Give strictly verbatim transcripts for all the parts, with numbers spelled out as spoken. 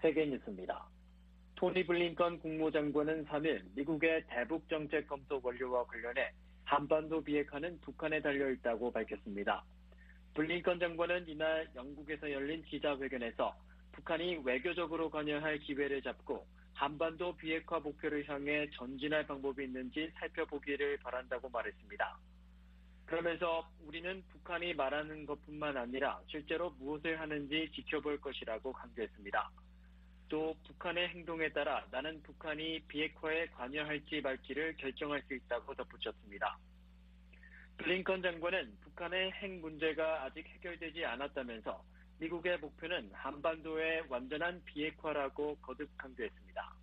세계 뉴스입니다. 토니 블링컨 국무장관은 삼 일 미국의 대북 정책 검토 원료와 관련해 한반도 비핵화는 북한에 달려있다고 밝혔습니다. 블링컨 장관은 이날 영국에서 열린 기자회견에서 북한이 외교적으로 관여할 기회를 잡고 한반도 비핵화 목표를 향해 전진할 방법이 있는지 살펴보기를 바란다고 말했습니다. 그러면서 우리는 북한이 말하는 것뿐만 아니라 실제로 무엇을 하는지 지켜볼 것이라고 강조했습니다. 또 북한의 행동에 따라 나는 북한이 비핵화에 관여할지 말지를 결정할 수 있다고 덧붙였습니다. 블링컨 장관은 북한의 핵 문제가 아직 해결되지 않았다면서 미국의 목표는 한반도의 완전한 비핵화라고 거듭 강조했습니다.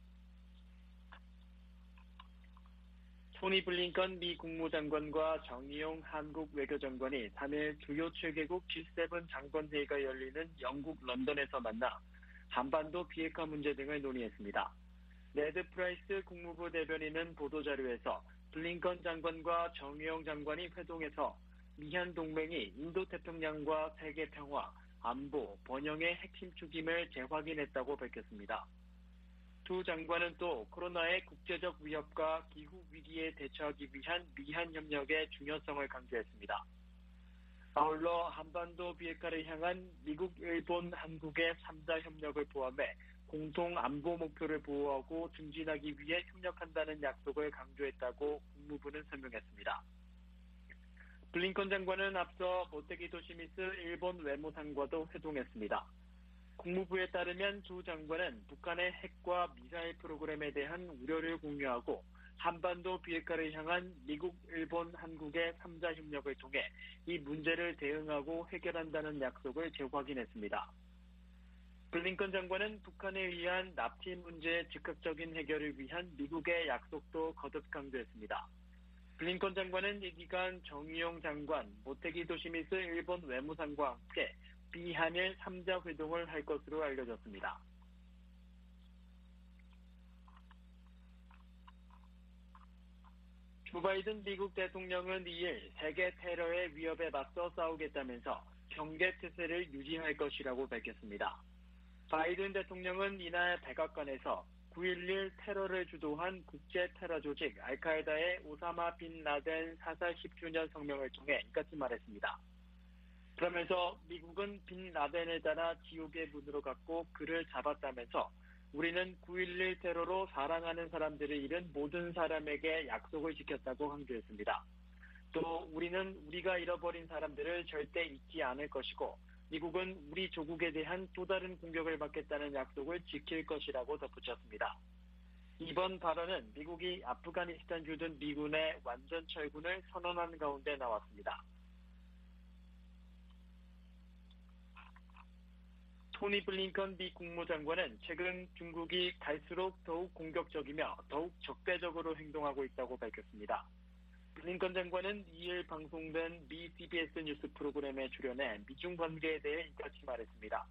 토니 블링컨 미 국무장관과 정의용 한국 외교장관이 삼 일 주요 칠 개국 지 세븐 장관회의가 열리는 영국 런던에서 만나 한반도 비핵화 문제 등을 논의했습니다. 네드 프라이스 국무부 대변인은 보도자료에서 블링컨 장관과 정의용 장관이 회동에서 미한 동맹이 인도태평양과 세계 평화, 안보, 번영의 핵심 축임을 재확인했다고 밝혔습니다. 두 장관은 또 코로나의 국제적 위협과 기후 위기에 대처하기 위한 미한 협력의 중요성을 강조했습니다. 아울러 한반도 비핵화를 향한 미국, 일본, 한국의 삼 자 협력을 포함해 공통 안보 목표를 보호하고 증진하기 위해 협력한다는 약속을 강조했다고 국무부는 설명했습니다. 블링컨 장관은 앞서 모테기 도시미스 일본 외무상과도 회동했습니다. 국무부에 따르면 두 장관은 북한의 핵과 미사일 프로그램에 대한 우려를 공유하고 한반도 비핵화를 향한 미국, 일본, 한국의 삼 자 협력을 통해 이 문제를 대응하고 해결한다는 약속을 재확인했습니다. 블링컨 장관은 북한에 의한 납치 문제의 즉각적인 해결을 위한 미국의 약속도 거듭 강조했습니다. 블링컨 장관은 이 기간 정의용 장관, 모테기 도시미스 일본 외무상과 함께 비한일 삼 자 회동을 할 것으로 알려졌습니다. 조 바이든 미국 대통령은 이 일 세계 테러의 위협에 맞서 싸우겠다면서 경계 태세를 유지할 것이라고 밝혔습니다. 바이든 대통령은 이날 백악관에서 구 일일 테러를 주도한 국제 테러 조직 알카에다의 오사마 빈 라덴 사살 십 주년 성명을 통해 이같이 말했습니다. 그러면서 미국은 빈 라덴을 따라 지옥의 문으로 갔고 그를 잡았다면서 우리는 구 일일 테러로 사랑하는 사람들을 잃은 모든 사람에게 약속을 지켰다고 강조했습니다. 또 우리는 우리가 잃어버린 사람들을 절대 잊지 않을 것이고 미국은 우리 조국에 대한 또 다른 공격을 받겠다는 약속을 지킬 것이라고 덧붙였습니다. 이번 발언은 미국이 아프가니스탄 주둔 미군의 완전 철군을 선언한 가운데 나왔습니다. 토니 블링컨 미 국무장관은 최근 중국이 갈수록 더욱 공격적이며 더욱 적대적으로 행동하고 있다고 밝혔습니다. 블링컨 장관은 이 일 방송된 미 씨비에스 뉴스 프로그램에 출연해 미중 관계에 대해 이같이 말했습니다.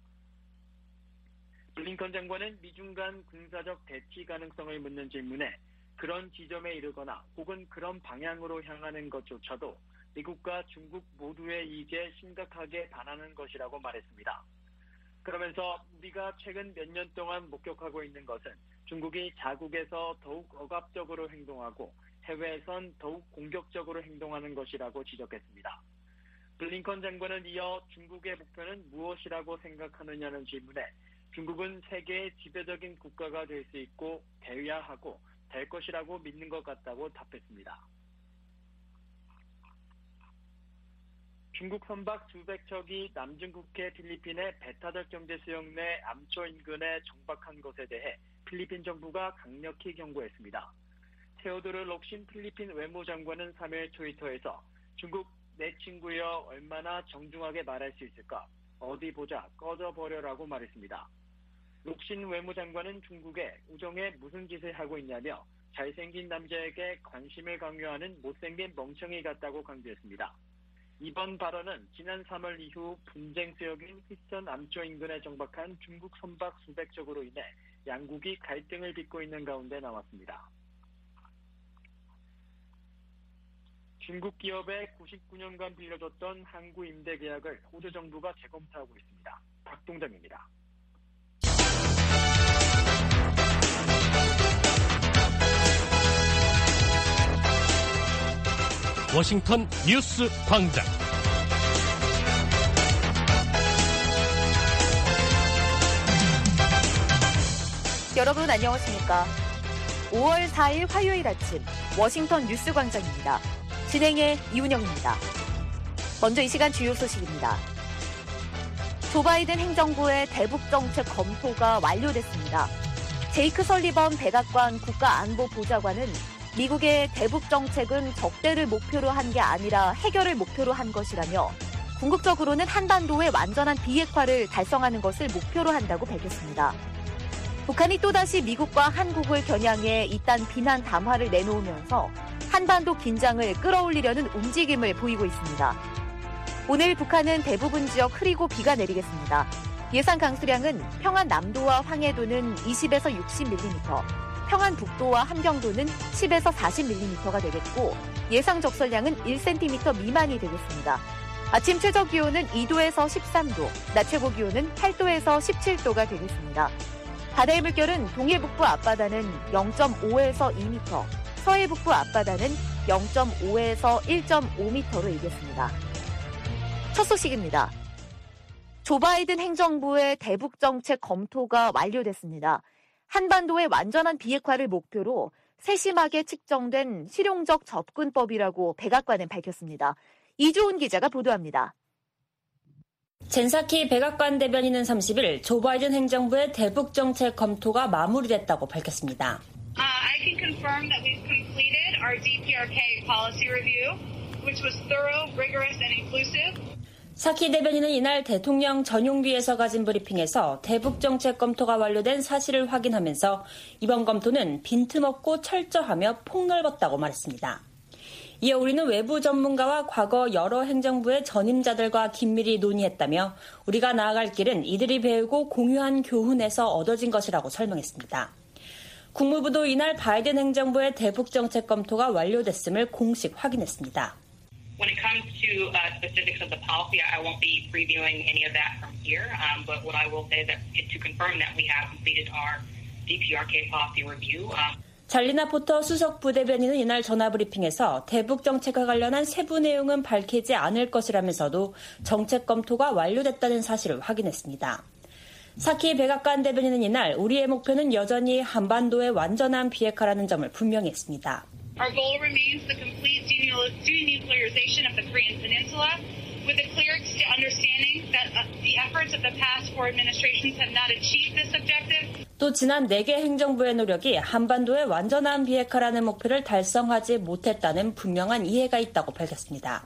블링컨 장관은 미중 간 군사적 대치 가능성을 묻는 질문에 그런 지점에 이르거나 혹은 그런 방향으로 향하는 것조차도 미국과 중국 모두의 이익에 심각하게 반하는 것이라고 말했습니다. 그러면서 우리가 최근 몇 년 동안 목격하고 있는 것은 중국이 자국에서 더욱 억압적으로 행동하고 해외에선 더욱 공격적으로 행동하는 것이라고 지적했습니다. 블링컨 장관은 이어 중국의 목표는 무엇이라고 생각하느냐는 질문에 중국은 세계의 지배적인 국가가 될 수 있고 돼야 하고 될 것이라고 믿는 것 같다고 답했습니다. 중국 선박 수백 척이 남중국해 필리핀의 베타적 경제수역 내 암초 인근에 정박한 것에 대해 필리핀 정부가 강력히 경고했습니다. 테오도르 록신 필리핀 외무장관은 삼 일 트위터에서 중국 내 친구여 얼마나 정중하게 말할 수 있을까? 어디 보자 꺼져버려라고 말했습니다. 록신 외무장관은 중국에 우정에 무슨 짓을 하고 있냐며 잘생긴 남자에게 관심을 강요하는 못생긴 멍청이 같다고 강조했습니다. 이번 발언은 지난 삼월 이후 분쟁 지역인 휘선 암초 인근에 정박한 중국 선박 수백 척으로 인해 양국이 갈등을 빚고 있는 가운데 나왔습니다. 중국 기업에 구십구 년간 빌려줬던 항구 임대 계약을 호주 정부가 재검토하고 있습니다. 박동정입니다. 워싱턴 뉴스 광장. 여러분 안녕하십니까? 오월 사일 화요일 아침 워싱턴 뉴스 광장입니다. 진행의 이운영입니다. 먼저 이 시간 주요 소식입니다. 조 바이든 행정부의 대북 정책 검토가 완료됐습니다. 제이크 설리번 백악관 국가안보보좌관은 미국의 대북 정책은 적대를 목표로 한 게 아니라 해결을 목표로 한 것이라며 궁극적으로는 한반도의 완전한 비핵화를 달성하는 것을 목표로 한다고 밝혔습니다. 북한이 또다시 미국과 한국을 겨냥해 이딴 비난 담화를 내놓으면서 한반도 긴장을 끌어올리려는 움직임을 보이고 있습니다. 오늘 북한은 대부분 지역 흐리고 비가 내리겠습니다. 예상 강수량은 평안 남도와 황해도는 이십에서 육십 밀리미터, 평안 북도와 함경도는 십에서 사십 밀리미터가 되겠고 예상 적설량은 일 센티미터 미만이 되겠습니다. 아침 최저 기온은 이도에서 십삼도, 낮 최고 기온은 팔도에서 십칠도가 되겠습니다. 바다의 물결은 동해북부 앞바다는 영점오에서 이 미터, 서해북부 앞바다는 영점오에서 일점오 미터로 일겠습니다. 첫 소식입니다. 조 바이든 행정부의 대북 정책 검토가 완료됐습니다. 한반도의 완전한 비핵화를 목표로 세심하게 측정된 실용적 접근법이라고 백악관은 밝혔습니다. 이주은 기자가 보도합니다. 젠 사키 백악관 대변인은 삼십일 조 바이든 행정부의 대북 정책 검토가 마무리됐다고 밝혔습니다. Uh, I can confirm that we've completed our 디 피 알 케이 policy review, which was thorough, rigorous, and inclusive. 사키 대변인은 이날 대통령 전용기에서 가진 브리핑에서 대북 정책 검토가 완료된 사실을 확인하면서 이번 검토는 빈틈없고 철저하며 폭넓었다고 말했습니다. 이어 우리는 외부 전문가와 과거 여러 행정부의 전임자들과 긴밀히 논의했다며 우리가 나아갈 길은 이들이 배우고 공유한 교훈에서 얻어진 것이라고 설명했습니다. 국무부도 이날 바이든 행정부의 대북 정책 검토가 완료됐음을 공식 확인했습니다. When it comes to uh, specifics of the policy, I won't be previewing any of that from here. Um, but what I will say that is to confirm that we have completed our 디 피 알 케이 policy review. Um, 잘리나 포터 수석 부대변인은 이날 전화브리핑에서 대북 정책과 관련한 세부 내용은 밝히지 않을 것이라면서도 정책 검토가 완료됐다는 사실을 확인했습니다. 사키 백악관 대변인은 이날 우리의 목표는 여전히 한반도의 완전한 비핵화라는 점을 분명히 했습니다. Our goal remains the complete denuclearization of the Korean Peninsula, with a clear understanding that the efforts of the past four administrations have not achieved this objective. 또 지난 네 개 행정부의 노력이 한반도의 완전한 비핵화라는 목표를 달성하지 못했다는 분명한 이해가 있다고 밝혔습니다.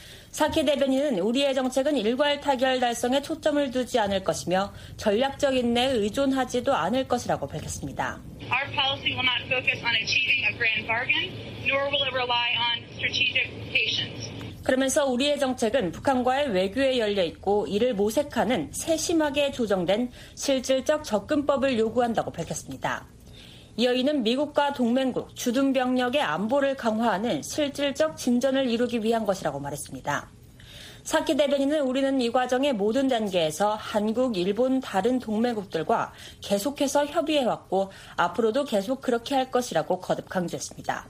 사키 대변인은 우리의 정책은 일괄 타결 달성에 초점을 두지 않을 것이며 전략적 인내에 의존하지도 않을 것이라고 밝혔습니다. Our policy will not focus on achieving a grand bargain, nor will it rely on strategic patience. 그러면서 우리의 정책은 북한과의 외교에 열려 있고 이를 모색하는 세심하게 조정된 실질적 접근법을 요구한다고 밝혔습니다. 이어 이는 미국과 동맹국, 주둔 병력의 안보를 강화하는 실질적 진전을 이루기 위한 것이라고 말했습니다. 사키 대변인은 우리는 이 과정의 모든 단계에서 한국, 일본, 다른 동맹국들과 계속해서 협의해왔고 앞으로도 계속 그렇게 할 것이라고 거듭 강조했습니다.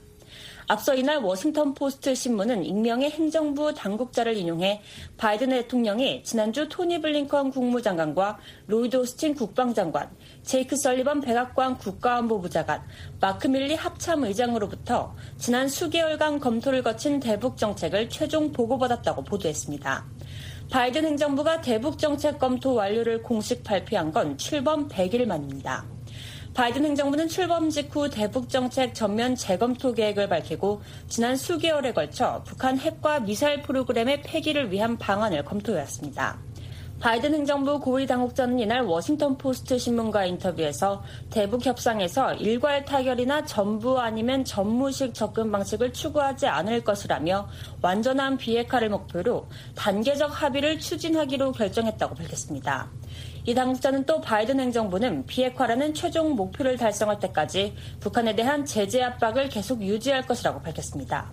앞서 이날 워싱턴 포스트 신문은 익명의 행정부 당국자를 인용해 바이든 대통령이 지난주 토니 블링컨 국무장관과 로이드 오스틴 국방장관, 제이크 설리번 백악관 국가안보보좌관, 마크 밀리 합참의장으로부터 지난 수개월간 검토를 거친 대북 정책을 최종 보고받았다고 보도했습니다. 바이든 행정부가 대북 정책 검토 완료를 공식 발표한 건 출범 백 일 만입니다. 바이든 행정부는 출범 직후 대북 정책 전면 재검토 계획을 밝히고 지난 수개월에 걸쳐 북한 핵과 미사일 프로그램의 폐기를 위한 방안을 검토해왔습니다. 바이든 행정부 고위 당국자는 이날 워싱턴 포스트 신문과 인터뷰에서 대북 협상에서 일괄 타결이나 전부 아니면 전무식 접근 방식을 추구하지 않을 것이라며 완전한 비핵화를 목표로 단계적 합의를 추진하기로 결정했다고 밝혔습니다. 이 당국자는 또 바이든 행정부는 비핵화라는 최종 목표를 달성할 때까지 북한에 대한 제재 압박을 계속 유지할 것이라고 밝혔습니다.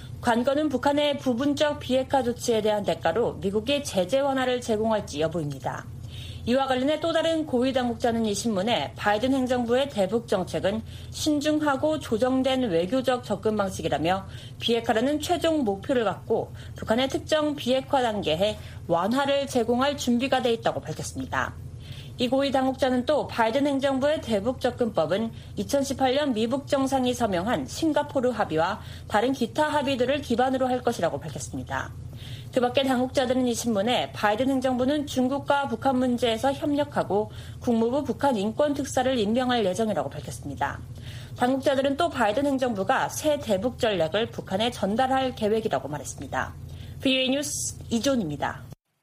관건은 북한의 부분적 비핵화 조치에 대한 대가로 미국이 제재 완화를 제공할지 여부입니다. 이와 관련해 또 다른 고위 당국자는 이 신문에 바이든 행정부의 대북 정책은 신중하고 조정된 외교적 접근 방식이라며 비핵화라는 최종 목표를 갖고 북한의 특정 비핵화 단계에 완화를 제공할 준비가 돼 있다고 밝혔습니다. 이 고위 당국자는 또 바이든 행정부의 대북 접근법은 이천십팔 년 미북 정상이 서명한 싱가포르 합의와 다른 기타 합의들을 기반으로 할 것이라고 밝혔습니다. 그 밖에 당국자들은 이 신문에 바이든 행정부는 중국과 북한 문제에서 협력하고 국무부 북한 인권특사를 임명할 예정이라고 밝혔습니다. 당국자들은 또 바이든 행정부가 새 대북 전략을 북한에 전달할 계획이라고 말했습니다. 브이오에이 뉴스 이존입니다.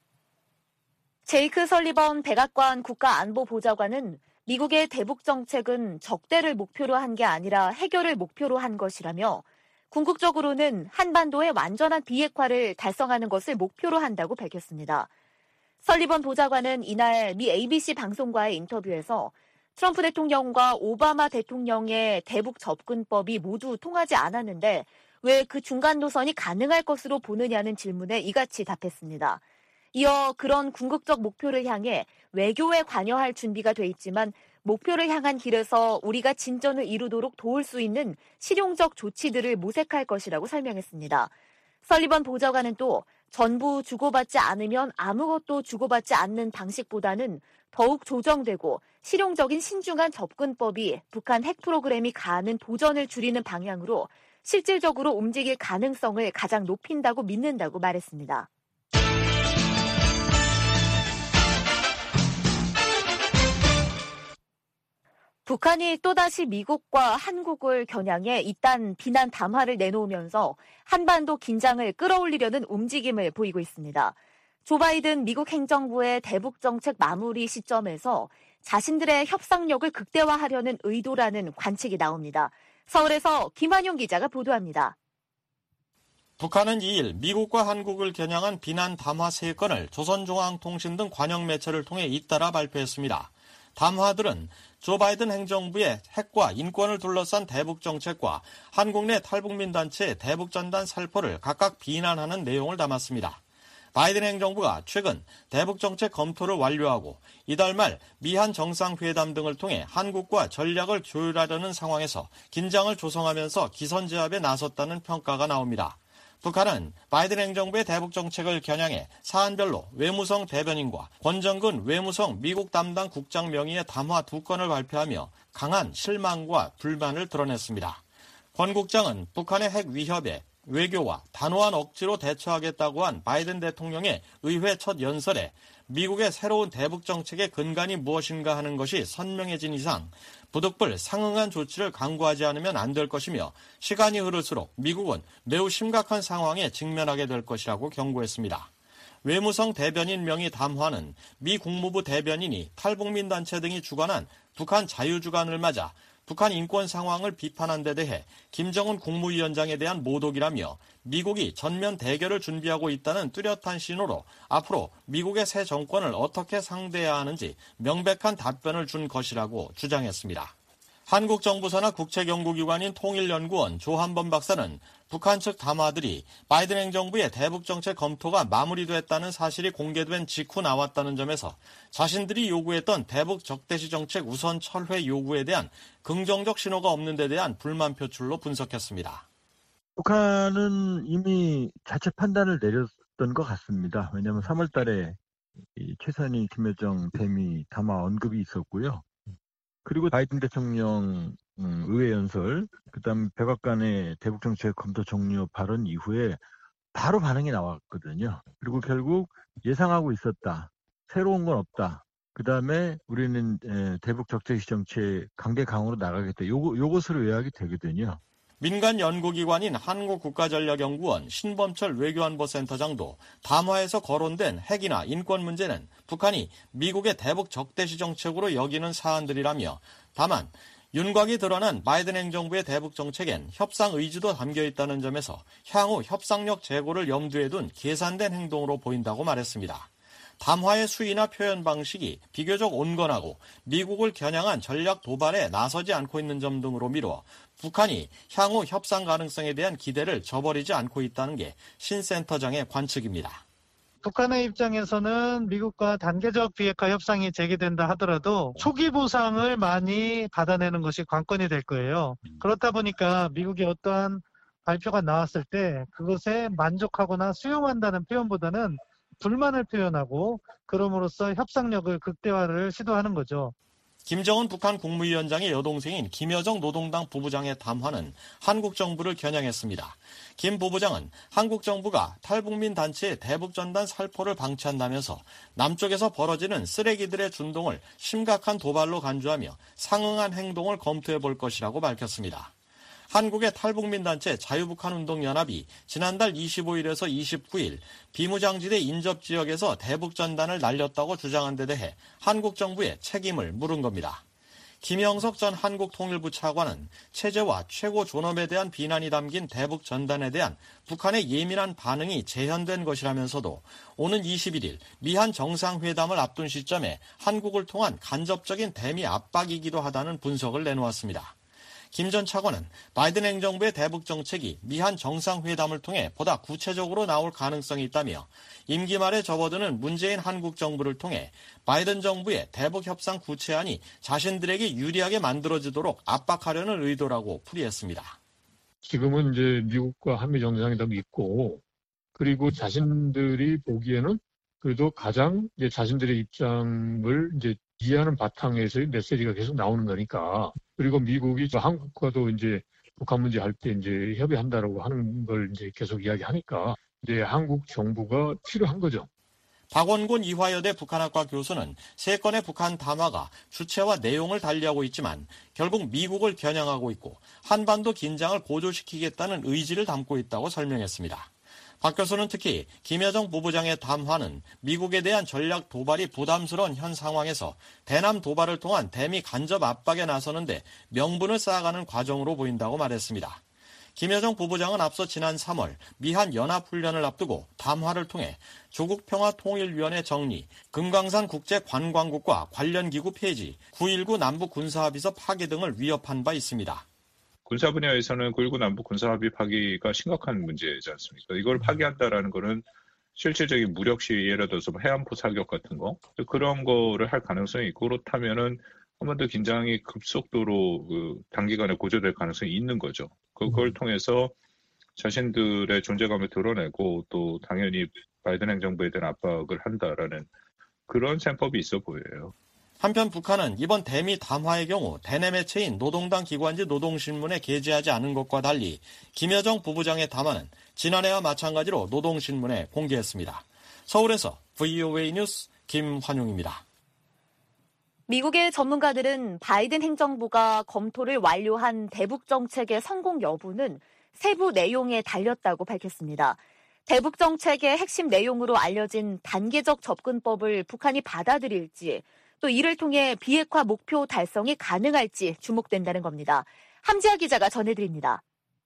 제이크 설리번 백악관 국가안보보좌관은 미국의 대북 정책은 적대를 목표로 한 게 아니라 해결을 목표로 한 것이라며 궁극적으로는 한반도의 완전한 비핵화를 달성하는 것을 목표로 한다고 밝혔습니다. 설리번 보좌관은 이날 미 에이비씨 방송과의 인터뷰에서 트럼프 대통령과 오바마 대통령의 대북 접근법이 모두 통하지 않았는데 왜 그 중간 노선이 가능할 것으로 보느냐는 질문에 이같이 답했습니다. 이어 그런 궁극적 목표를 향해 외교에 관여할 준비가 돼 있지만 목표를 향한 길에서 우리가 진전을 이루도록 도울 수 있는 실용적 조치들을 모색할 것이라고 설명했습니다. 설리번 보좌관은 또 전부 주고받지 않으면 아무것도 주고받지 않는 방식보다는 더욱 조정되고 실용적인 신중한 접근법이 북한 핵 프로그램이 가하는 도전을 줄이는 방향으로 실질적으로 움직일 가능성을 가장 높인다고 믿는다고 말했습니다. 북한이 또다시 미국과 한국을 겨냥해 이딴 비난 담화를 내놓으면서 한반도 긴장을 끌어올리려는 움직임을 보이고 있습니다. 조 바이든 미국 행정부의 대북 정책 마무리 시점에서 자신들의 협상력을 극대화하려는 의도라는 관측이 나옵니다. 서울에서 김환용 기자가 보도합니다. 북한은 이일 미국과 한국을 겨냥한 비난 담화 세 건을 조선중앙통신 등 관영 매체를 통해 잇따라 발표했습니다. 담화들은 조 바이든 행정부의 핵과 인권을 둘러싼 대북 정책과 한국 내 탈북민 단체의 대북 전단 살포를 각각 비난하는 내용을 담았습니다. 바이든 행정부가 최근 대북 정책 검토를 완료하고 이달 말 미한 정상회담 등을 통해 한국과 전략을 조율하려는 상황에서 긴장을 조성하면서 기선제압에 나섰다는 평가가 나옵니다. 북한은 바이든 행정부의 대북 정책을 겨냥해 사안별로 외무성 대변인과 권정근 외무성 미국 담당 국장 명의의 담화 두 건을 발표하며 강한 실망과 불만을 드러냈습니다. 권 국장은 북한의 핵 위협에 외교와 단호한 억지로 대처하겠다고 한 바이든 대통령의 의회 첫 연설에 미국의 새로운 대북 정책의 근간이 무엇인가 하는 것이 선명해진 이상 부득불 상응한 조치를 강구하지 않으면 안 될 것이며 시간이 흐를수록 미국은 매우 심각한 상황에 직면하게 될 것이라고 경고했습니다. 외무성 대변인 명의 담화는 미 국무부 대변인이 탈북민 단체 등이 주관한 북한 자유주간을 맞아 북한 인권 상황을 비판한 데 대해 김정은 국무위원장에 대한 모독이라며 미국이 전면 대결을 준비하고 있다는 뚜렷한 신호로 앞으로 미국의 새 정권을 어떻게 상대해야 하는지 명백한 답변을 준 것이라고 주장했습니다. 한국 정부 산하 국책연구기관인 통일연구원 조한범 박사는 북한 측 담화들이 바이든 행정부의 대북 정책 검토가 마무리됐다는 사실이 공개된 직후 나왔다는 점에서 자신들이 요구했던 대북 적대시 정책 우선 철회 요구에 대한 긍정적 신호가 없는 데 대한 불만 표출로 분석했습니다. 북한은 이미 자체 판단을 내렸던 것 같습니다. 왜냐하면 삼월 달에 최선희 김여정 대미 담화 언급이 있었고요. 그리고 바이든 대통령 의회 연설, 그다음 백악관의 대북 정책 검토 종료 발언 이후에 바로 반응이 나왔거든요. 그리고 결국 예상하고 있었다. 새로운 건 없다. 그다음에 우리는 대북 적대시 정책 강대 강으로 나가겠다. 요거 요것으로 요약이 되거든요. 민간 연구기관인 한국국가전략연구원 신범철 외교안보센터장도 담화에서 거론된 핵이나 인권 문제는 북한이 미국의 대북 적대시 정책으로 여기는 사안들이라며 다만 윤곽이 드러난 바이든 행정부의 대북 정책엔 협상 의지도 담겨 있다는 점에서 향후 협상력 제고를 염두에 둔 계산된 행동으로 보인다고 말했습니다. 담화의 수위나 표현 방식이 비교적 온건하고 미국을 겨냥한 전략 도발에 나서지 않고 있는 점 등으로 미루어 북한이 향후 협상 가능성에 대한 기대를 저버리지 않고 있다는 게 신 센터장의 관측입니다. 북한의 입장에서는 미국과 단계적 비핵화 협상이 재개된다 하더라도 초기 보상을 많이 받아내는 것이 관건이 될 거예요. 그렇다 보니까 미국이 어떠한 발표가 나왔을 때 그것에 만족하거나 수용한다는 표현보다는 불만을 표현하고 그럼으로써 협상력을 극대화를 시도하는 거죠. 김정은 북한 국무위원장의 여동생인 김여정 노동당 부부장의 담화는 한국 정부를 겨냥했습니다. 김 부부장은 한국 정부가 탈북민 단체의 대북전단 살포를 방치한다면서 남쪽에서 벌어지는 쓰레기들의 준동을 심각한 도발로 간주하며 상응한 행동을 검토해 볼 것이라고 밝혔습니다. 한국의 탈북민 단체 자유북한운동연합이 지난달 이십오일에서 이십구일 비무장지대 인접지역에서 대북전단을 날렸다고 주장한 데 대해 한국 정부에 책임을 물은 겁니다. 김영석 전 한국통일부 차관은 체제와 최고 존엄에 대한 비난이 담긴 대북전단에 대한 북한의 예민한 반응이 재현된 것이라면서도 오는 이십일일 미한 정상회담을 앞둔 시점에 한국을 통한 간접적인 대미 압박이기도 하다는 분석을 내놓았습니다. 김 전 차관은 바이든 행정부의 대북 정책이 미한 정상회담을 통해 보다 구체적으로 나올 가능성이 있다며 임기 말에 접어드는 문재인 한국 정부를 통해 바이든 정부의 대북 협상 구체안이 자신들에게 유리하게 만들어지도록 압박하려는 의도라고 풀이했습니다. 지금은 이제 미국과 한미 정상회담이 있고 그리고 자신들이 보기에는 그래도 가장 이제 자신들의 입장을 이제 이해하는 바탕에서의 메시지가 계속 나오는 거니까. 그리고 미국이 한국과도 이제 북한 문제 할 때 이제 협의한다라고 하는 걸 이제 계속 이야기하니까 이제 한국 정부가 필요한 거죠. 박원곤 이화여대 북한학과 교수는 세 건의 북한 담화가 주체와 내용을 달리하고 있지만 결국 미국을 겨냥하고 있고 한반도 긴장을 고조시키겠다는 의지를 담고 있다고 설명했습니다. 박 교수는 특히 김여정 부부장의 담화는 미국에 대한 전략 도발이 부담스러운 현 상황에서 대남 도발을 통한 대미 간접 압박에 나서는데 명분을 쌓아가는 과정으로 보인다고 말했습니다. 김여정 부부장은 앞서 지난 삼월 미한 연합훈련을 앞두고 담화를 통해 조국평화통일위원회 정리, 금강산 국제관광국과 관련 기구 폐지, 구일구 남북군사합의서 파기 등을 위협한 바 있습니다. 군사 분야에서는 구일구 남북 군사합의 파기가 심각한 문제지 않습니까? 이걸 파기한다라는 거는 실질적인 무력 시위, 예를 들어서 해안포 사격 같은 거, 그런 거를 할 가능성이 있고, 그렇다면은 한반도 긴장이 급속도로 그 단기간에 고조될 가능성이 있는 거죠. 그걸 통해서 자신들의 존재감을 드러내고 또 당연히 바이든 행정부에 대한 압박을 한다라는 그런 셈법이 있어 보여요. 한편 북한은 이번 대미 담화의 경우 대내 매체인 노동당 기관지 노동신문에 게재하지 않은 것과 달리 김여정 부부장의 담화는 지난해와 마찬가지로 노동신문에 공개했습니다. 서울에서 브이오에이 뉴스 김환용입니다. 미국의 전문가들은 바이든 행정부가 검토를 완료한 대북 정책의 성공 여부는 세부 내용에 달렸다고 밝혔습니다. 대북 정책의 핵심 내용으로 알려진 단계적 접근법을 북한이 받아들일지 또 이를 통해 비핵화 목표 달성이 가능할지 주목된다는 겁니다. 함지아 기자가 전해드립니다.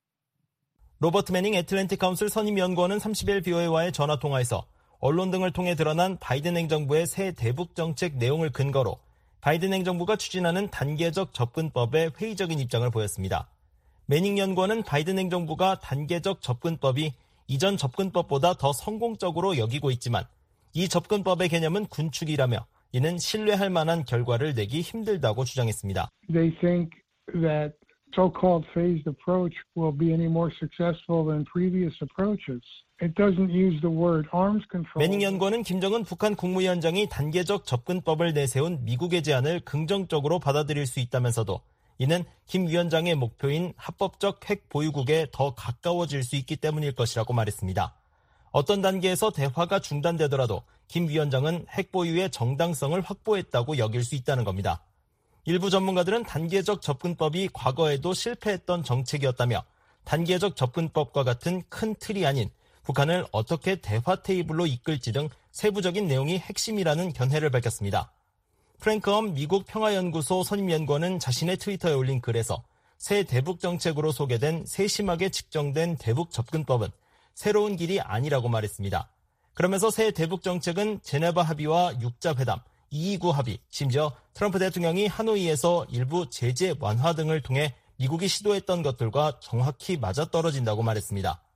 로버트 매닝 애틀랜틱 카운슬 선임연구원은 삼십일 비오에이와의 전화통화에서 언론 등을 통해 드러난 바이든 행정부의 새 대북 정책 내용을 근거로 바이든 행정부가 추진하는 단계적 접근법에 회의적인 입장을 보였습니다. 매닝 연구원은 바이든 행정부가 단계적 접근법이 이전 접근법보다 더 성공적으로 여기고 있지만 이 접근법의 개념은 군축이라며 이는 신뢰할 만한 결과를 내기 힘들다고 주장했습니다. They think that so-called phased approach will be any more successful than previous approaches. It doesn't use the word arms control. 매닝 연구원은 김정은 북한 국무위원장이 단계적 접근법을 내세운 미국의 제안을 긍정적으로 받아들일 수 있다면서도 이는 김 위원장의 목표인 합법적 핵 보유국에 더 가까워질 수 있기 때문일 것이라고 말했습니다. 어떤 단계에서 대화가 중단되더라도 김 위원장은 핵 보유의 정당성을 확보했다고 여길 수 있다는 겁니다. 일부 전문가들은 단계적 접근법이 과거에도 실패했던 정책이었다며 단계적 접근법과 같은 큰 틀이 아닌 북한을 어떻게 대화 테이블로 이끌지 등 세부적인 내용이 핵심이라는 견해를 밝혔습니다. 프랭크 엄 미국 평화연구소 선임연구원은 자신의 트위터에 올린 글에서 새 대북 정책으로 소개된 세심하게 측정된 대북 접근법은 새로운 길이 아니라고 말했습니다. 그러면서 새 대북 정책은 제네바 합의와 육자 회담, 이이구 합의, 심지어 트럼프 대통령이 하노이에서 일부 제재 완화 등을 통해 미국이 시도했던 것들과 정확히 맞아떨어진다고 말했습니다.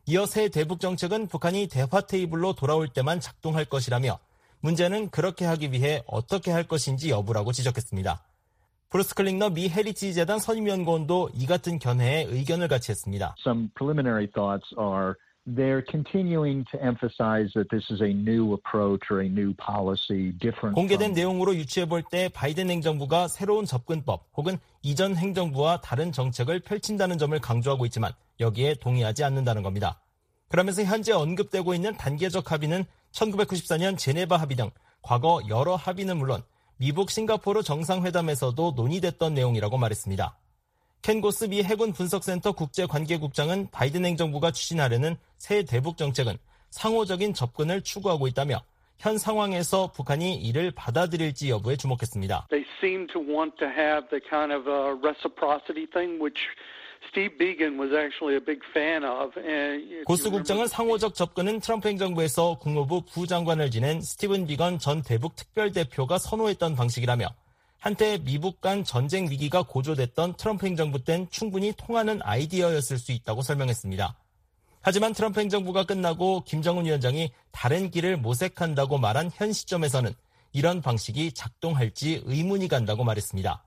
이어 새 대북 정책은 북한이 대화 테이블로 돌아올 때만 작동할 것이라며 문제는 그렇게 하기 위해 어떻게 할 것인지 여부라고 지적했습니다. 브루스 클링너 미 헤리티지 재단 선임연구원도 이 같은 견해에 의견을 같이 했습니다. Some preliminary thoughts are they're continuing to emphasize that this is a new approach or a new policy different. 공개된 내용으로 유추해 볼 때 바이든 행정부가 새로운 접근법 혹은 이전 행정부와 다른 정책을 펼친다는 점을 강조하고 있지만 여기에 동의하지 않는다는 겁니다. 그러면서 현재 언급되고 있는 단계적 합의는 천구백구십사 년 제네바 합의 등 과거 여러 합의는 물론 미북 싱가포르 정상회담에서도 논의됐던 내용이라고 말했습니다. 켄 고스 미 해군 분석센터 국제관계국장은 바이든 행정부가 추진하려는 새 대북 정책은 상호적인 접근을 추구하고 있다며 현 상황에서 북한이 이를 받아들일지 여부에 주목했습니다. They seem to want to have the kind of a reciprocity thing which Steve Biegun was actually a big fan of. 고스 국장은 상호적 접근은 트럼프 행정부에서 국무부 부장관을 지낸 스티븐 비건 전 대북 특별대표가 선호했던 방식이라며 한때 미북 간 전쟁 위기가 고조됐던 트럼프 행정부 땐 충분히 통하는 아이디어였을 수 있다고 설명했습니다. 하지만 트럼프 행정부가 끝나고 김정은 위원장이 다른 길을 모색한다고 말한 현 시점에서는 이런 방식이 작동할지 의문이 간다고 말했습니다.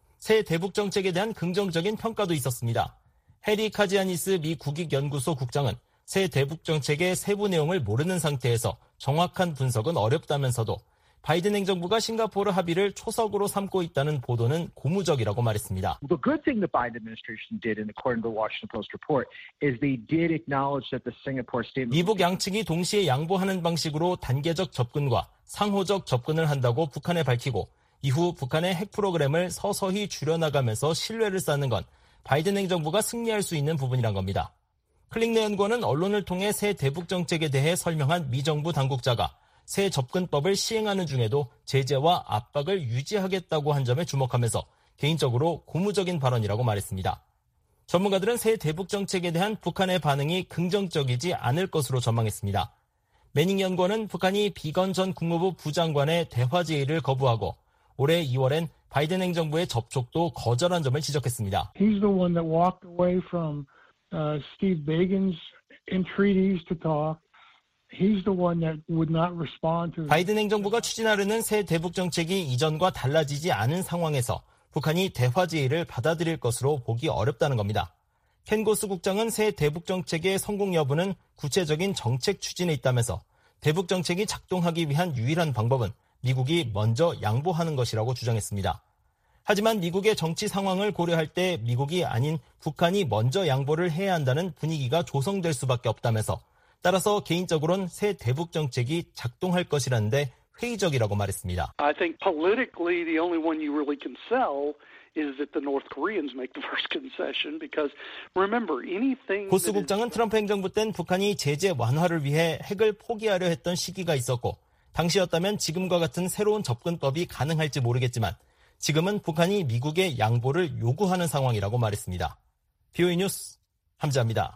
새 대북 정책에 대한 긍정적인 평가도 있었습니다. 해리 카지아니스 미 국익연구소 국장은 새 대북 정책의 세부 내용을 모르는 상태에서 정확한 분석은 어렵다면서도 바이든 행정부가 싱가포르 합의를 초석으로 삼고 있다는 보도는 고무적이라고 말했습니다. The good thing the Biden administration did, and according to the Washington Post report, is they did acknowledge that the Singapore statement. 미북 양측이 동시에 양보하는 방식으로 단계적 접근과 상호적 접근을 한다고 북한에 밝히고 이후 북한의 핵 프로그램을 서서히 줄여나가면서 신뢰를 쌓는 건 바이든 행정부가 승리할 수 있는 부분이란 겁니다. 클링너 연구원은 언론을 통해 새 대북 정책에 대해 설명한 미 정부 당국자가 새 접근법을 시행하는 중에도 제재와 압박을 유지하겠다고 한 점에 주목하면서 개인적으로 고무적인 발언이라고 말했습니다. 전문가들은 새 대북 정책에 대한 북한의 반응이 긍정적이지 않을 것으로 전망했습니다. 매닝 연구원은 북한이 비건 전 국무부 부장관의 대화 제의를 거부하고 올해 이월엔 바이든 행정부의 접촉도 거절한 점을 지적했습니다. He's the one that walked away from uh, Steve Bigon's entreaties to talk. He's the one that would not respond to. 바이든 행정부가 추진하려는 새 대북 정책이 이전과 달라지지 않은 상황에서 북한이 대화 제의를 받아들일 것으로 보기 어렵다는 겁니다. 켄 고스 국장은 새 대북 정책의 성공 여부는 구체적인 정책 추진에 있다면서 대북 정책이 작동하기 위한 유일한 방법은 미국이 먼저 양보하는 것이라고 주장했습니다. 하지만 미국의 정치 상황을 고려할 때 미국이 아닌 북한이 먼저 양보를 해야 한다는 분위기가 조성될 수밖에 없다면서 따라서 개인적으로는 새 대북 정책이 작동할 것이라는데 회의적이라고 말했습니다. I think politically the only one you really can sell is that the North Koreans make the first concession because remember anything. 고스 국장은 트럼프 행정부 땐 북한이 제재 완화를 위해 핵을 포기하려 했던 시기가 있었고 당시였다면 지금과 같은 새로운 접근법이 가능할지 모르겠지만 지금은 북한이 미국의 양보를 요구하는 상황이라고 말했습니다. 비오이 뉴스 함지아입니다.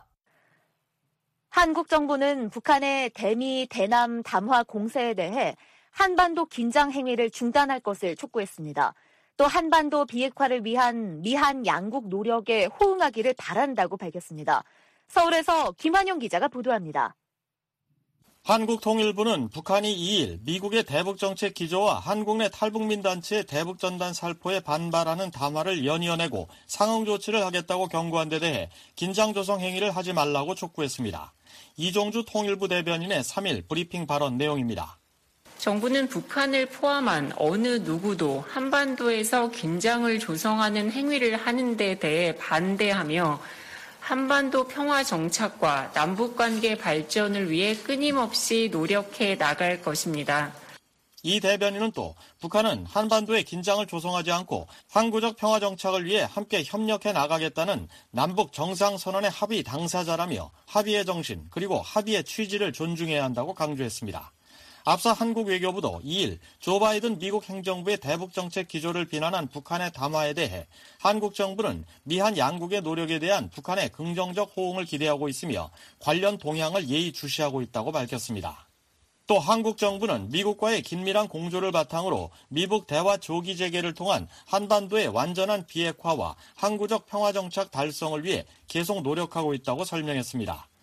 한국 정부는 북한의 대미, 대남 담화 공세에 대해 한반도 긴장 행위를 중단할 것을 촉구했습니다. 또 한반도 비핵화를 위한 미한 양국 노력에 호응하기를 바란다고 밝혔습니다. 서울에서 김환용 기자가 보도합니다. 한국통일부는 북한이 이일 미국의 대북정책 기조와 한국 내 탈북민 단체의 대북전단 살포에 반발하는 담화를 연이어내고 상응 조치를 하겠다고 경고한 데 대해 긴장조성 행위를 하지 말라고 촉구했습니다. 이종주 통일부 대변인의 삼일 브리핑 발언 내용입니다. 정부는 북한을 포함한 어느 누구도 한반도에서 긴장을 조성하는 행위를 하는 데 대해 반대하며 한반도 평화 정착과 남북관계 발전을 위해 끊임없이 노력해 나갈 것입니다. 이 대변인은 또 북한은 한반도에 긴장을 조성하지 않고 항구적 평화 정착을 위해 함께 협력해 나가겠다는 남북 정상선언의 합의 당사자라며 합의의 정신 그리고 합의의 취지를 존중해야 한다고 강조했습니다. 앞서 한국 외교부도 이일 조 바이든 미국 행정부의 대북정책 기조를 비난한 북한의 담화에 대해 한국 정부는 미한 양국의 노력에 대한 북한의 긍정적 호응을 기대하고 있으며 관련 동향을 예의주시하고 있다고 밝혔습니다. 또 한국 정부는 미국과의 긴밀한 공조를 바탕으로 미북 대화 조기 재개를 통한 한반도의 완전한 비핵화와 항구적 평화정착 달성을 위해 계속 노력하고 있다고 설명했습니다.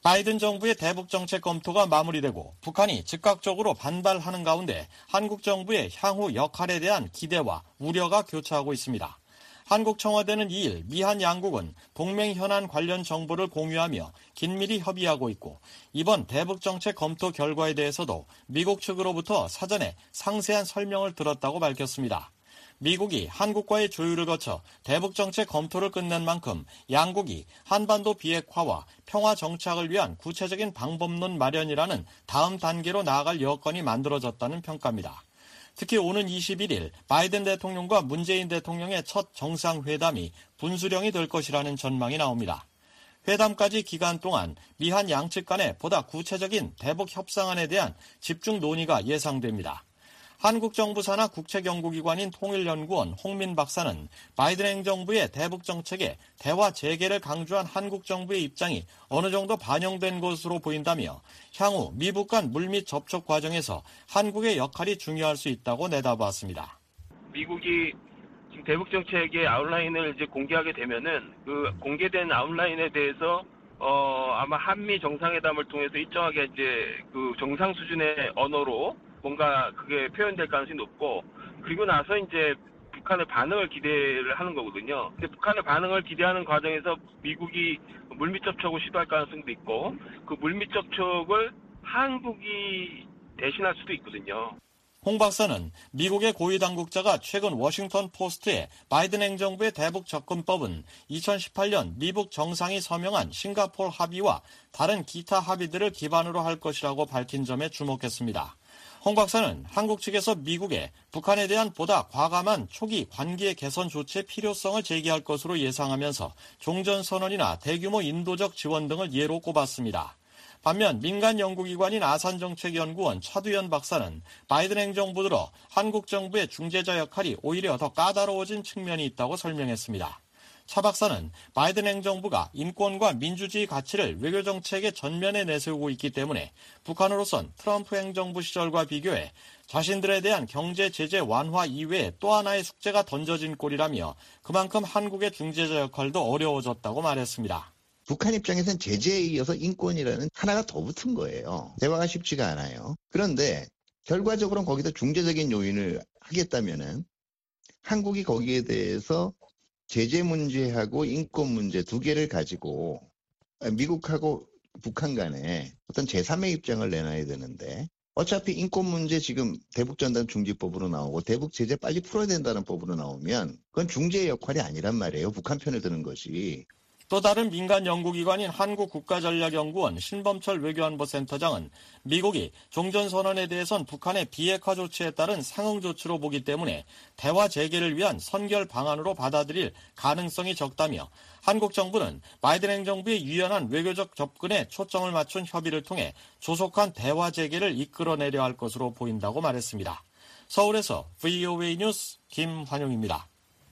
바이든 정부의 대북 정책 검토가 마무리되고 북한이 즉각적으로 반발하는 가운데 한국 정부의 향후 역할에 대한 기대와 우려가 교차하고 있습니다. 한국 청와대는 이일 미한 양국은 동맹 현안 관련 정보를 공유하며 긴밀히 협의하고 있고 이번 대북 정책 검토 결과에 대해서도 미국 측으로부터 사전에 상세한 설명을 들었다고 밝혔습니다. 미국이 한국과의 조율을 거쳐 대북 정책 검토를 끝낸 만큼 양국이 한반도 비핵화와 평화 정착을 위한 구체적인 방법론 마련이라는 다음 단계로 나아갈 여건이 만들어졌다는 평가입니다. 특히 오는 이십일일 바이든 대통령과 문재인 대통령의 첫 정상회담이 분수령이 될 것이라는 전망이 나옵니다. 회담까지 기간 동안 미한 양측 간에 보다 구체적인 대북 협상안에 대한 집중 논의가 예상됩니다. 한국 정부 산하 국책연구기관인 통일연구원 홍민 박사는 바이든 행정부의 대북 정책에 대화 재개를 강조한 한국 정부의 입장이 어느 정도 반영된 것으로 보인다며 향후 미북 간 물밑 접촉 과정에서 한국의 역할이 중요할 수 있다고 내다봤습니다. 미국이 지금 대북 정책의 아웃라인을 이제 공개하게 되면은 그 공개된 아웃라인에 대해서 어 아마 한미 정상회담을 통해서 일정하게 이제 그 정상 수준의 언어로 뭔가 그게 표현될 가능성이 높고 그리고 나서 이제 북한의 반응을 기대를 하는 거거든요. 근데 북한의 반응을 기대하는 과정에서 미국이 물밑 접촉을 시도할 가능성도 있고 그 물밑 접촉을 한국이 대신할 수도 있거든요. 홍 박사는 미국의 고위 당국자가 최근 워싱턴 포스트에 바이든 행정부의 대북 접근법은 이천십팔년 미북 정상이 서명한 싱가포르 합의와 다른 기타 합의들을 기반으로 할 것이라고 밝힌 점에 주목했습니다. 홍 박사는 한국 측에서 미국에 북한에 대한 보다 과감한 초기 관계 개선 조치의 필요성을 제기할 것으로 예상하면서 종전선언이나 대규모 인도적 지원 등을 예로 꼽았습니다. 반면 민간 연구기관인 아산정책연구원 차두현 박사는 바이든 행정부 들어 한국 정부의 중재자 역할이 오히려 더 까다로워진 측면이 있다고 설명했습니다. 차 박사는 바이든 행정부가 인권과 민주주의 가치를 외교정책의 전면에 내세우고 있기 때문에 북한으로선 트럼프 행정부 시절과 비교해 자신들에 대한 경제 제재 완화 이외에 또 하나의 숙제가 던져진 꼴이라며 그만큼 한국의 중재자 역할도 어려워졌다고 말했습니다. 북한 입장에서는 제재에 이어서 인권이라는 하나가 더 붙은 거예요. 대화가 쉽지가 않아요. 그런데 결과적으로는 거기다 중재적인 요인을 하겠다면은 한국이 거기에 대해서 제재 문제하고 인권 문제 두 개를 가지고 미국하고 북한 간에 어떤 제삼의 입장을 내놔야 되는데 어차피 인권 문제 지금 대북전단 중지법으로 나오고 대북 제재 빨리 풀어야 된다는 법으로 나오면 그건 중재의 역할이 아니란 말이에요. 북한 편을 드는 것이. 또 다른 민간 연구기관인 한국국가전략연구원 신범철 외교안보센터장은 미국이 종전선언에 대해선 북한의 비핵화 조치에 따른 상응 조치로 보기 때문에 대화 재개를 위한 선결 방안으로 받아들일 가능성이 적다며 한국 정부는 바이든 행정부의 유연한 외교적 접근에 초점을 맞춘 협의를 통해 조속한 대화 재개를 이끌어내려 할 것으로 보인다고 말했습니다. 서울에서 브이오에이 뉴스 김환용입니다.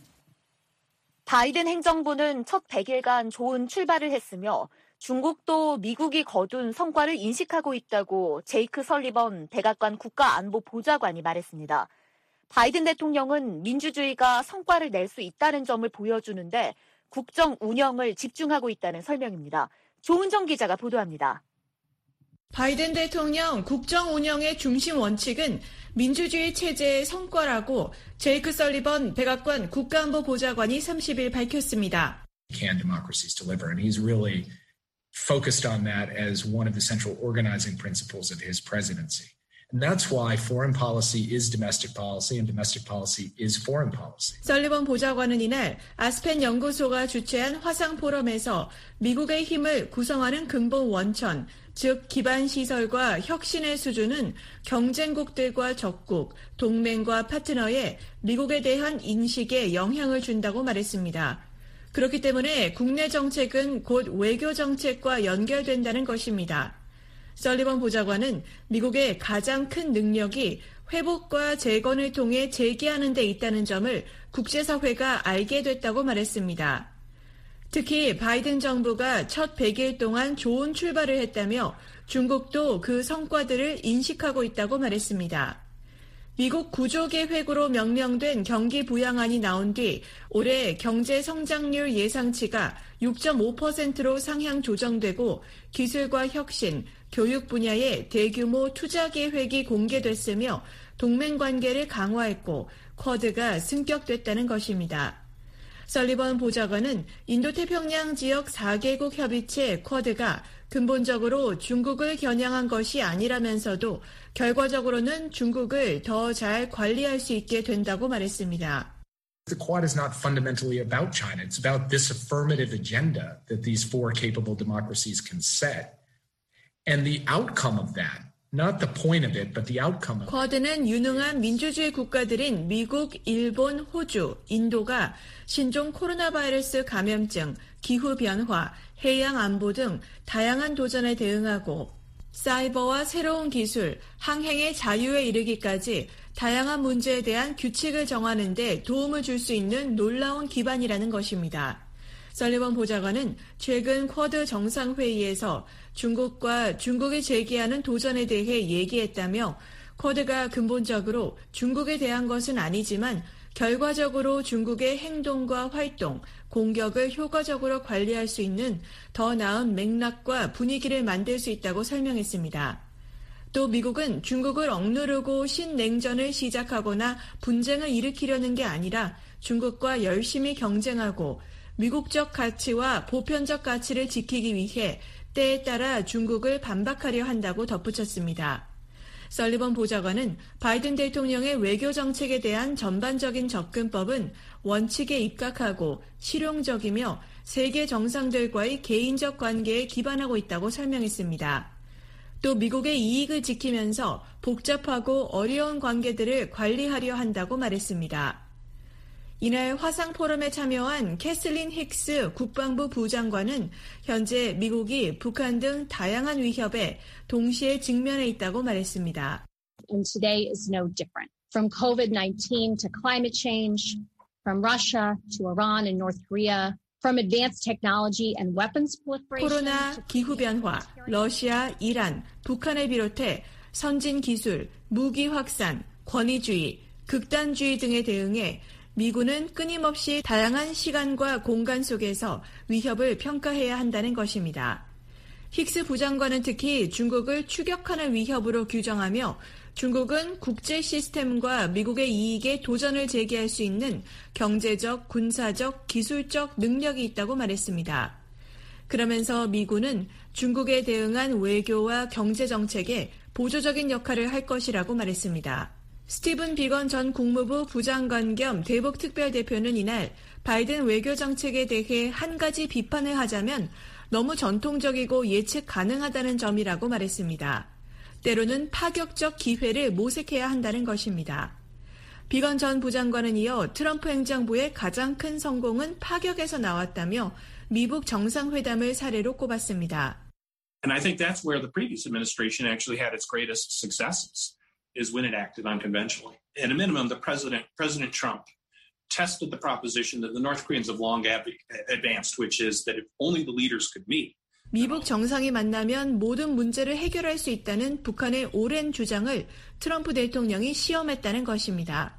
바이든 행정부는 첫 백 일간 좋은 출발을 했으며 중국도 미국이 거둔 성과를 인식하고 있다고 제이크 설리번 백악관 국가안보보좌관이 말했습니다. 바이든 대통령은 민주주의가 성과를 낼 수 있다는 점을 보여주는데 국정 운영을 집중하고 있다는 설명입니다. 조은정 기자가 보도합니다. 바이든 대통령 국정 운영의 중심 원칙은 민주주의 체제의 성과라고 제이크 설리번 백악관 국가안보보좌관이 삼십일 밝혔습니다. Can democracies deliver? And he's really focused on that as one of the central organizing principles of his presidency. And that's why foreign policy is domestic policy and domestic policy is foreign policy. 설리번 보좌관은 이날 아스펜 연구소가 주최한 화상 포럼에서 미국의 힘을 구성하는 근본 원천, 즉 기반 시설과 혁신의 수준은 경쟁국들과 적국, 동맹과 파트너의 미국에 대한 인식에 영향을 준다고 말했습니다. 그렇기 때문에 국내 정책은 곧 외교 정책과 연결된다는 것입니다. 설리번 보좌관은 미국의 가장 큰 능력이 회복과 재건을 통해 재기하는 데 있다는 점을 국제사회가 알게 됐다고 말했습니다. 특히 바이든 정부가 첫 백 일 동안 좋은 출발을 했다며 중국도 그 성과들을 인식하고 있다고 말했습니다. 미국 구조계획으로 명명된 경기 부양안이 나온 뒤 올해 경제 성장률 예상치가 육 점 오 퍼센트로 상향 조정되고 기술과 혁신, 교육 분야에 대규모 투자 계획이 공개됐으며 동맹 관계를 강화했고 쿼드가 승격됐다는 것입니다. 설리번 보좌관은 인도태평양 지역 사 개국 협의체 쿼드가 근본적으로 중국을 겨냥한 것이 아니라면서도 결과적으로는 중국을 더 잘 관리할 수 있게 된다고 말했습니다. The Quad is not fundamentally about China. It's about this affirmative agenda that these four capable democracies can set. And the outcome of that, not the point of it, but the outcome of it. 쿼드는 유능한 민주주의 국가들인 미국, 일본, 호주, 인도가 신종 코로나 바이러스 감염증, 기후변화, 해양 안보 등 다양한 도전에 대응하고 사이버와 새로운 기술, 항행의 자유에 이르기까지 다양한 문제에 대한 규칙을 정하는 데 도움을 줄 수 있는 놀라운 기반이라는 것입니다. 설리번 보좌관은 최근 쿼드 정상회의에서 중국과 중국이 제기하는 도전에 대해 얘기했다며 쿼드가 근본적으로 중국에 대한 것은 아니지만 결과적으로 중국의 행동과 활동, 공격을 효과적으로 관리할 수 있는 더 나은 맥락과 분위기를 만들 수 있다고 설명했습니다. 또 미국은 중국을 억누르고 신냉전을 시작하거나 분쟁을 일으키려는 게 아니라 중국과 열심히 경쟁하고 미국적 가치와 보편적 가치를 지키기 위해 때에 따라 중국을 반박하려 한다고 덧붙였습니다. 설리번 보좌관은 바이든 대통령의 외교 정책에 대한 전반적인 접근법은 원칙에 입각하고 실용적이며 세계 정상들과의 개인적 관계에 기반하고 있다고 설명했습니다. 또 미국의 이익을 지키면서 복잡하고 어려운 관계들을 관리하려 한다고 말했습니다. 이날 화상 포럼에 참여한 캐슬린 힉스 국방부 부장관은 현재 미국이 북한 등 다양한 위협에 동시에 직면해 있다고 말했습니다. And today is no different. From COVID nineteen to climate change, from Russia to Iran and North Korea, from advanced technology and weapons proliferation. 코로나, 기후변화, 러시아, 이란, 북한을 비롯해 선진 기술, 무기 확산, 권위주의, 극단주의 등에 대응해 미군은 끊임없이 다양한 시간과 공간 속에서 위협을 평가해야 한다는 것입니다. 힉스 부장관은 특히 중국을 추격하는 위협으로 규정하며 중국은 국제 시스템과 미국의 이익에 도전을 제기할 수 있는 경제적, 군사적, 기술적 능력이 있다고 말했습니다. 그러면서 미군은 중국에 대응한 외교와 경제 정책에 보조적인 역할을 할 것이라고 말했습니다. 스티븐 비건 전 국무부 부장관 겸 대북 특별대표는 이날 바이든 외교 정책에 대해 한 가지 비판을 하자면 너무 전통적이고 예측 가능하다는 점이라고 말했습니다. 때로는 파격적 기회를 모색해야 한다는 것입니다. 비건 전 부장관은 이어 트럼프 행정부의 가장 큰 성공은 파격에서 나왔다며 미북 정상회담을 사례로 꼽았습니다. And I think that's where the previous administration actually had its greatest successes. Is when it acted unconventionally. At a minimum, the president, President Trump, tested the proposition that the North Koreans have long advanced, which is that if only the leaders could meet. 미북 정상이 만나면 모든 문제를 해결할 수 있다는 북한의 오랜 주장을 트럼프 대통령이 시험했다는 것입니다.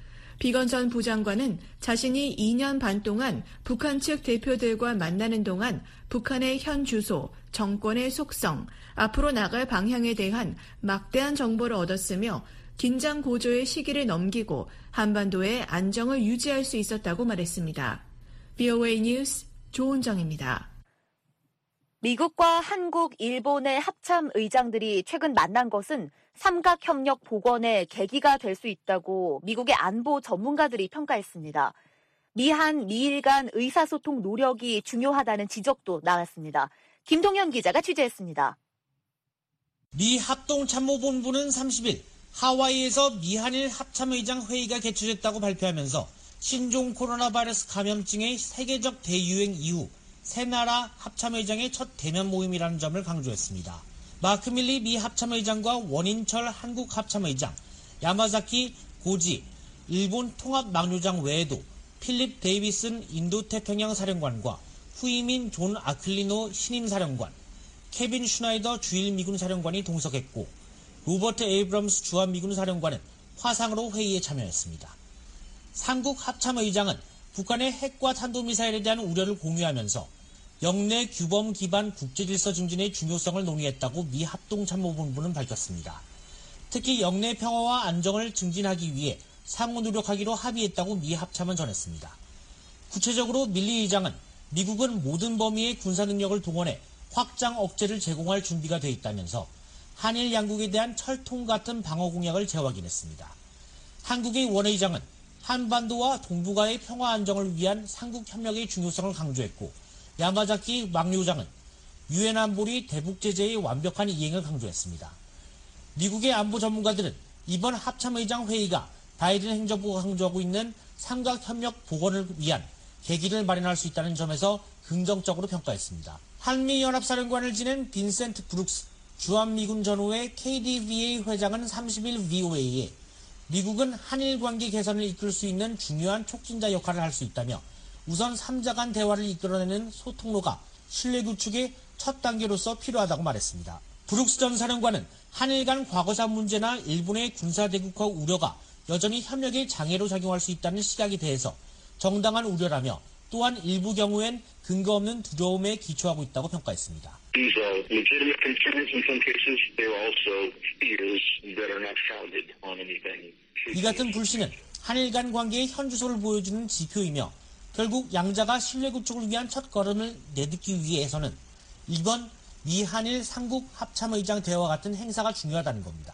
비건 전 부장관은 자신이 이 년 반 동안 북한 측 대표들과 만나는 동안 북한의 현 주소, 정권의 속성, 앞으로 나갈 방향에 대한 막대한 정보를 얻었으며 긴장 고조의 시기를 넘기고 한반도의 안정을 유지할 수 있었다고 말했습니다. 브이오에이 뉴스 조은정입니다. 미국과 한국, 일본의 합참 의장들이 최근 만난 것은 삼각협력 복원의 계기가 될 수 있다고 미국의 안보 전문가들이 평가했습니다. 미한, 미일 간 의사소통 노력이 중요하다는 지적도 나왔습니다. 김동현 기자가 취재했습니다. 미 합동참모본부는 삼십 일 하와이에서 미한일 합참의장 회의가 개최됐다고 발표하면서 신종 코로나 바이러스 감염증의 세계적 대유행 이후 세 나라 합참의장의 첫 대면 모임이라는 점을 강조했습니다. 마크 밀리 미 합참의장과 원인철 한국 합참의장, 야마자키 고지 일본 통합망류장 외에도 필립 데이비슨 인도태평양 사령관과 후이민 존 아클리노 신임사령관, 케빈 슈나이더 주일 미군 사령관이 동석했고 로버트 에이브럼스 주한 미군 사령관은 화상으로 회의에 참여했습니다. 삼국 합참의장은 북한의 핵과 탄도미사일에 대한 우려를 공유하면서 영내 규범 기반 국제질서 증진의 중요성을 논의했다고 미 합동참모본부는 밝혔습니다. 특히 영내 평화와 안정을 증진하기 위해 상호 노력하기로 합의했다고 미 합참은 전했습니다. 구체적으로 밀리 의장은 미국은 모든 범위의 군사 능력을 동원해 확장 억제를 제공할 준비가 돼 있다면서 한일 양국에 대한 철통 같은 방어 공약을 재확인했습니다. 한국의 원 의장은 한반도와 동북아의 평화 안정을 위한 삼국 협력의 중요성을 강조했고, 야마자키 막료장은 유엔 안보리 대북 제재의 완벽한 이행을 강조했습니다. 미국의 안보 전문가들은 이번 합참의장 회의가 바이든 행정부가 강조하고 있는 삼각협력 복원을 위한 계기를 마련할 수 있다는 점에서 긍정적으로 평가했습니다. 한미연합사령관을 지낸 빈센트 브룩스 주한미군 전후의 케이디비에이 회장은 삼십일 브이오에이에 미국은 한일 관계 개선을 이끌 수 있는 중요한 촉진자 역할을 할 수 있다며 우선 삼자 간 대화를 이끌어내는 소통로가 신뢰 구축의 첫 단계로서 필요하다고 말했습니다. 브룩스 전 사령관은 한일 간 과거사 문제나 일본의 군사대국화 우려가 여전히 협력의 장애로 작용할 수 있다는 시각에 대해서 정당한 우려라며 또한 일부 경우엔 근거 없는 두려움에 기초하고 있다고 평가했습니다. These are legitimate concerns in some cases. There are also fears that are not founded on anything. 이 같은 불신은 한일 간 관계의 현주소를 보여주는 지표이며 결국 양자가 신뢰 구축을 위한 첫 걸음을 내딛기 위해서는 이번 미한일 삼국 합참의장 대화와 같은 행사가 중요하다는 겁니다.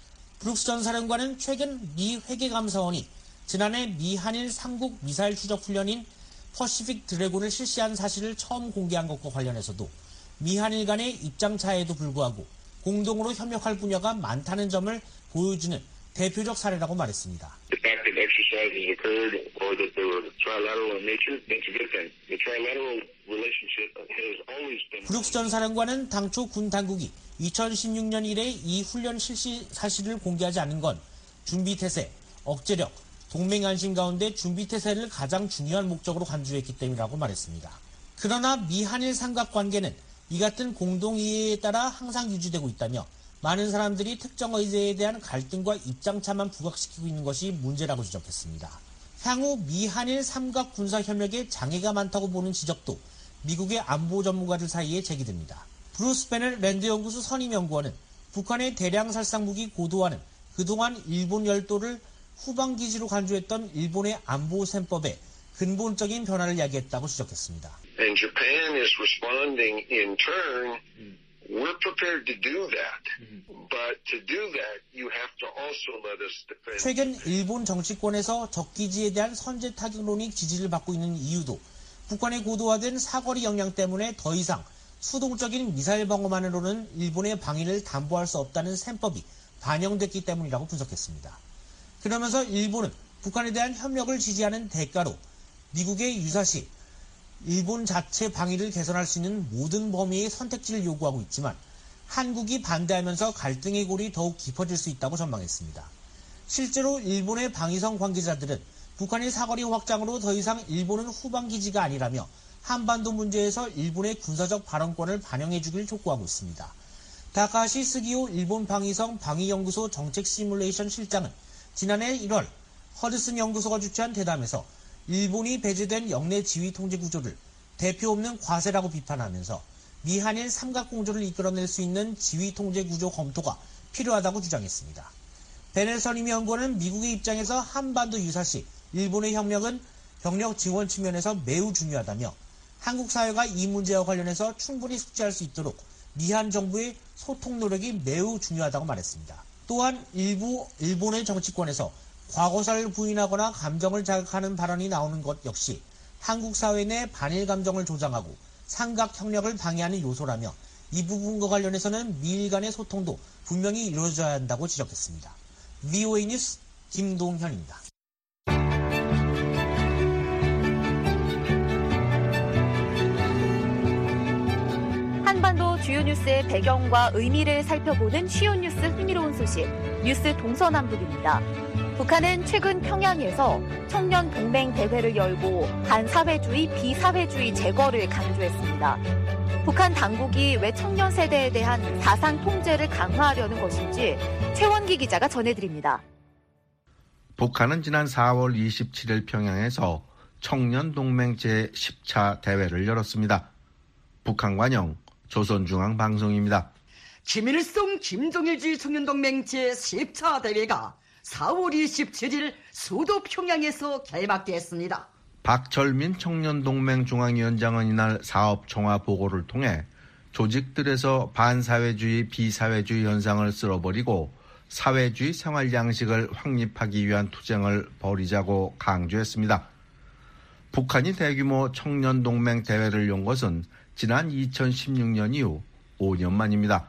브룩스 전 사령관은 최근 미 회계감사원이 지난해 미한일 삼국 미사일 추적 훈련인 퍼시픽 드래곤을 실시한 사실을 처음 공개한 것과 관련해서도 미한일 간의 입장 차이에도 불구하고 공동으로 협력할 분야가 많다는 점을 보여주는 대표적 사례라고 말했습니다. The fact that exercises occurred or that they were trilateral in nature, that's a good thing. The trilateral relationship has always been. 브룩스 전 사령관은 당초 군 당국이 이천십육 년 이래 이 훈련 실시 사실을 공개하지 않은 건 준비태세, 억제력, 동맹 안심 가운데 준비태세를 가장 중요한 목적으로 간주했기 때문이라고 말했습니다. 그러나 미한일 삼각관계는 이 같은 공동이해에 따라 항상 유지되고 있다며 많은 사람들이 특정 의제에 대한 갈등과 입장차만 부각시키고 있는 것이 문제라고 지적했습니다. 향후 미한일 삼각 군사협력에 장애가 많다고 보는 지적도 미국의 안보 전문가들 사이에 제기됩니다. 브루스 베넬 랜드 연구소 선임 연구원은 북한의 대량 살상 무기 고도화는 그동안 일본 열도를 후방기지로 간주했던 일본의 안보 셈법에 근본적인 변화를 야기했다고 지적했습니다. And Japan is responding in turn. We're prepared to do that. But to do that, you have to also let us defend. 최근 일본 정치권에서 적기지에 대한 선제 타격론이 지지를 받고 있는 이유도 북한의 고도화된 사거리 역량 때문에 더 이상 수동적인 미사일 방어만으로는 일본의 방위를 담보할 수 없다는 셈법이 반영됐기 때문이라고 분석했습니다. 그러면서 일본은 북한에 대한 협력을 지지하는 대가로 미국의 유사시 일본 자체 방위를 개선할 수 있는 모든 범위의 선택지를 요구하고 있지만 한국이 반대하면서 갈등의 골이 더욱 깊어질 수 있다고 전망했습니다. 실제로 일본의 방위성 관계자들은 북한의 사거리 확장으로 더 이상 일본은 후방기지가 아니라며 한반도 문제에서 일본의 군사적 발언권을 반영해주길 촉구하고 있습니다. 다카시 스기오 일본 방위성 방위연구소 정책 시뮬레이션 실장은 지난해 일월 허드슨 연구소가 주최한 대담에서 일본이 배제된 영내 지휘 통제 구조를 대표 없는 과세라고 비판하면서 미한일 삼각공조를 이끌어낼 수 있는 지휘 통제 구조 검토가 필요하다고 주장했습니다. 베넬 선임 연구원은 미국의 입장에서 한반도 유사시 일본의 협력은 경력 지원 측면에서 매우 중요하다며 한국 사회가 이 문제와 관련해서 충분히 숙지할 수 있도록 미한 정부의 소통 노력이 매우 중요하다고 말했습니다. 또한 일부 일본의 정치권에서 과거사를 부인하거나 감정을 자극하는 발언이 나오는 것 역시 한국 사회 내 반일 감정을 조장하고 삼각 협력을 방해하는 요소라며 이 부분과 관련해서는 미일 간의 소통도 분명히 이루어져야 한다고 지적했습니다. 브이오에이 뉴스 김동현입니다. 한반도 주요 뉴스의 배경과 의미를 살펴보는 쉬운 뉴스 흥미로운 소식, 뉴스 동서남북입니다. 북한은 최근 평양에서 청년 동맹 대회를 열고 반사회주의, 비사회주의 제거를 강조했습니다. 북한 당국이 왜 청년 세대에 대한 사상 통제를 강화하려는 것인지 최원기 기자가 전해드립니다. 북한은 지난 사월 이십칠일 평양에서 청년동맹 제십 차 대회를 열었습니다. 북한 관영 조선중앙방송입니다. 김일성 김정일주의 청년동맹 제십 차 대회가 사월 이십칠일 수도 평양에서 개막됐습니다. 박철민 청년동맹 중앙위원장은 이날 사업총화 보고를 통해 조직들에서 반사회주의, 비사회주의 현상을 쓸어버리고 사회주의 생활 양식을 확립하기 위한 투쟁을 벌이자고 강조했습니다. 북한이 대규모 청년동맹 대회를 연 것은 지난 이천십육년 이후 오 년 만입니다.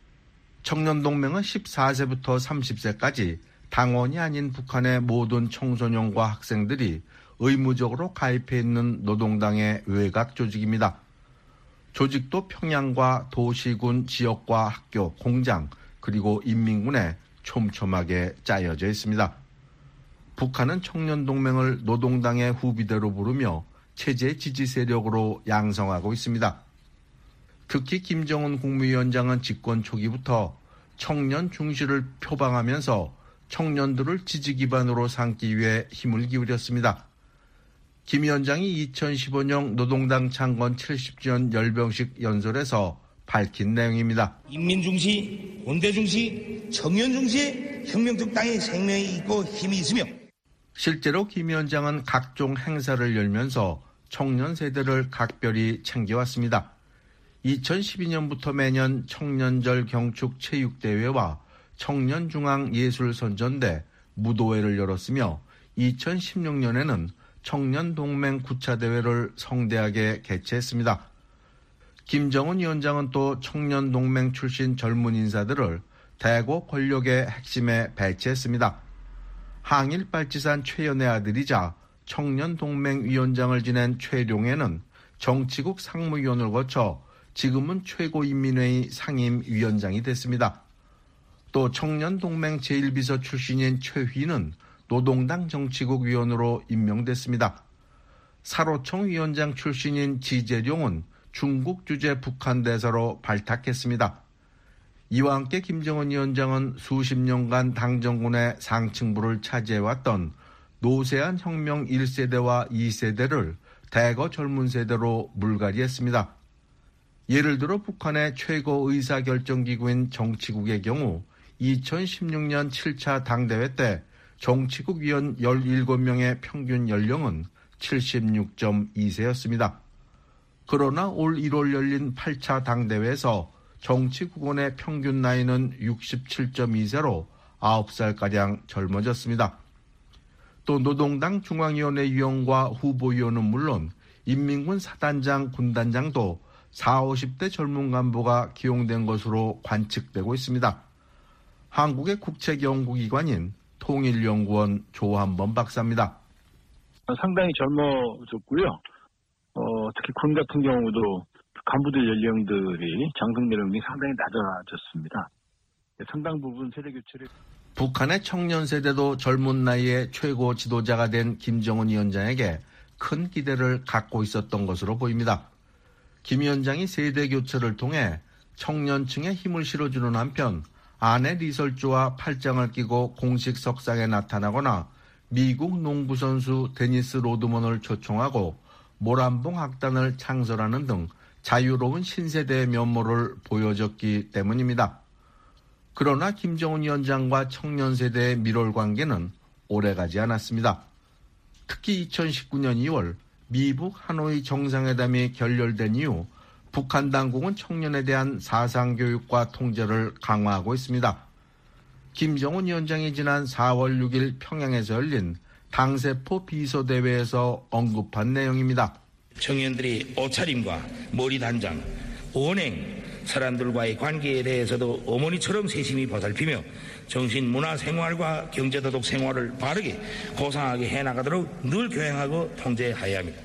청년동맹은 십사 세부터 삼십 세까지 당원이 아닌 북한의 모든 청소년과 학생들이 의무적으로 가입해 있는 노동당의 외곽 조직입니다. 조직도 평양과 도시군, 지역과 학교, 공장, 그리고 인민군에 촘촘하게 짜여져 있습니다. 북한은 청년동맹을 노동당의 후비대로 부르며 체제 지지 세력으로 양성하고 있습니다. 특히 김정은 국무위원장은 집권 초기부터 청년 중시를 표방하면서 청년들을 지지 기반으로 삼기 위해 힘을 기울였습니다. 김 위원장이 이천십오년 노동당 창건 칠십 주년 열병식 연설에서 밝힌 내용입니다. 인민중시, 원대중시, 청년중시에 혁명적 당의 생명이 있고 힘이 있으며 실제로 김 위원장은 각종 행사를 열면서 청년 세대를 각별히 챙겨왔습니다. 이천십이년부터 매년 청년절 경축 체육대회와 청년중앙예술선전대, 무도회를 열었으며 이천십육년에는 청년동맹 구 차 대회를 성대하게 개최했습니다. 김정은 위원장은 또 청년동맹 출신 젊은 인사들을 대고 권력의 핵심에 배치했습니다. 항일빨치산 최연의 아들이자 청년동맹위원장을 지낸 최룡해는 정치국 상무위원을 거쳐 지금은 최고인민회의 상임위원장이 됐습니다. 또 청년동맹 제일 비서 출신인 최휘는 노동당 정치국 위원으로 임명됐습니다. 사로총 위원장 출신인 지재룡은 중국 주재 북한 대사로 발탁했습니다. 이와 함께 김정은 위원장은 수십 년간 당정군의 상층부를 차지해왔던 노세한 혁명 일 세대와 이 세대를 대거 젊은 세대로 물갈이했습니다. 예를 들어 북한의 최고 의사결정기구인 정치국의 경우 이천십육년 칠 차 당대회 때 정치국 위원 열일곱 명의 평균 연령은 칠십육 점 이 세였습니다. 그러나 올 일월 열린 팔 차 당대회에서 정치국원의 평균 나이는 육십칠 점 이 세로 아홉 살가량 젊어졌습니다. 또 노동당 중앙위원회 위원과 후보위원은 물론 인민군 사단장, 군단장도 사오십 대 젊은 간부가 기용된 것으로 관측되고 있습니다. 한국의 국책연구기관인 통일연구원 조한범 박사입니다. 상당히 젊어졌고요. 어, 특히 군 같은 경우도 간부들 연령들이 장성 연령이 상당히 낮아졌습니다. 상당 부분 세대 교체를 북한의 청년 세대도 젊은 나이에 최고 지도자가 된 김정은 위원장에게 큰 기대를 갖고 있었던 것으로 보입니다. 김 위원장이 세대 교체를 통해 청년층에 힘을 실어주는 한편 아내 리설주와 팔짱을 끼고 공식 석상에 나타나거나 미국 농구 선수 데니스 로드먼을 초청하고 모란봉 학단을 창설하는 등 자유로운 신세대의 면모를 보여줬기 때문입니다. 그러나 김정은 위원장과 청년 세대의 밀월 관계는 오래가지 않았습니다. 특히 이천십구년 이월 미북 하노이 정상회담이 결렬된 이후 북한 당국은 청년에 대한 사상교육과 통제를 강화하고 있습니다. 김정은 위원장이 지난 사월 육일 평양에서 열린 당세포 비서대회에서 언급한 내용입니다. 청년들이 옷차림과 머리 단장, 언행, 사람들과의 관계에 대해서도 어머니처럼 세심히 보살피며 정신, 문화, 생활과 경제도덕 생활을 바르게 고상하게 해나가도록 늘 교행하고 통제해야 합니다.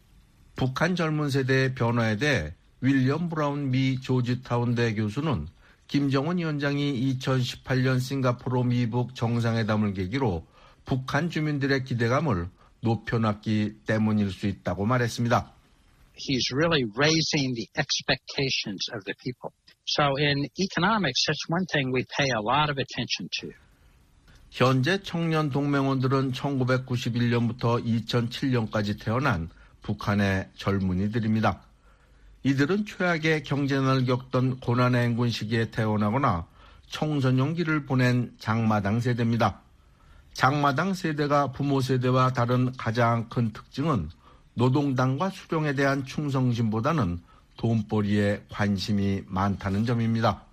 북한 젊은 세대의 변화에 대해 윌리엄 브라운 미 조지타운대 교수는 김정은 위원장이 이천십팔년 싱가포르 미북 정상회담을 계기로 북한 주민들의 기대감을 높여놨기 때문일 수 있다고 말했습니다. He's really raising the expectations of the people. So in economics, that's one thing we pay a lot of attention to. 현재 청년 동맹원들은 천구백구십일 년부터 이천칠 년까지 태어난 북한의 젊은이들입니다. 이들은 최악의 경제난을 겪던 고난의 행군 시기에 태어나거나 청소년기를 보낸 장마당 세대입니다. 장마당 세대가 부모 세대와 다른 가장 큰 특징은 노동당과 수령에 대한 충성심보다는 돈벌이에 관심이 많다는 점입니다.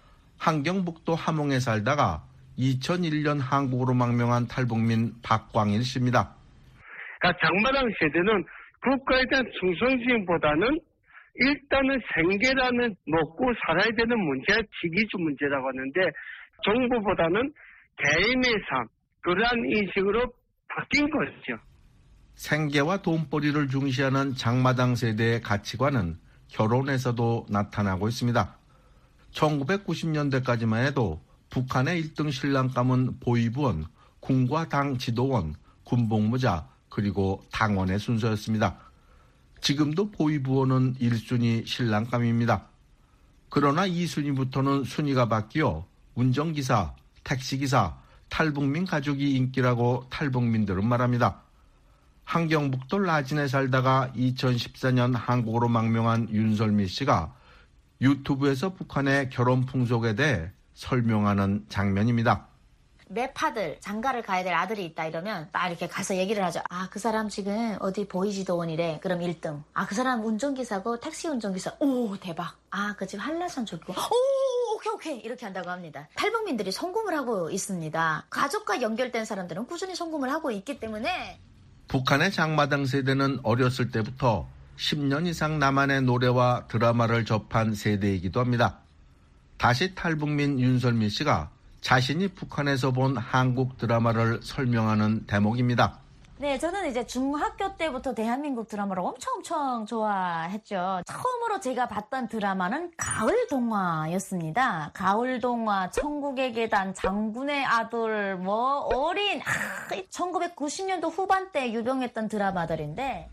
함경북도 함흥에 살다가 이천일 년 한국으로 망명한 탈북민 박광일 씨입니다. 그러니까 장마당 세대는 국가에 대한 충성심보다는 일단은 생계라는 먹고 살아야 되는 문제가 지기주 문제라고 하는데 정부보다는 개인의 삶, 그러한 인식으로 바뀐 거죠. 생계와 돈벌이를 중시하는 장마당 세대의 가치관은 결혼에서도 나타나고 있습니다. 천구백구십 년대까지만 해도 북한의 일 등 신랑감은 보위부원, 군과 당 지도원, 군복무자, 그리고 당원의 순서였습니다. 지금도 보위부원은 일 순위 신랑감입니다. 그러나 이 순위부터는 순위가 바뀌어 운전기사, 택시기사, 탈북민 가족이 인기라고 탈북민들은 말합니다. 함경북도 라진에 살다가 이천십사 년 한국으로 망명한 윤설미 씨가 유튜브에서 북한의 결혼 풍속에 대해 설명하는 장면입니다. 매파들 장가를 가야 될 아들이 있다 이러면 딱 이렇게 가서 얘기를 하죠. 아, 그 사람 지금 어디 보이지도원이래. 그럼 일 등. 아, 그 사람 운전기사고 택시 운전기사. 오, 대박. 아, 그 집 한라산 쪽이고. 오, 오케이 오케이 이렇게 한다고 합니다. 탈북민들이 송금을 하고 있습니다. 가족과 연결된 사람들은 꾸준히 송금을 하고 있기 때문에 북한의 장마당 세대는 어렸을 때부터 십 년 이상 남한의 노래와 드라마를 접한 세대이기도 합니다. 다시 탈북민 윤설미 씨가 자신이 북한에서 본 한국 드라마를 설명하는 대목입니다. 네, 저는 이제 중학교 때부터 대한민국 드라마를 엄청 엄청 좋아했죠. 처음으로 제가 봤던 드라마는 가을 동화였습니다. 가을 동화, 천국의 계단, 장군의 아들, 뭐 어린, 아, 천구백구십 년도 후반때 유명했던 드라마들인데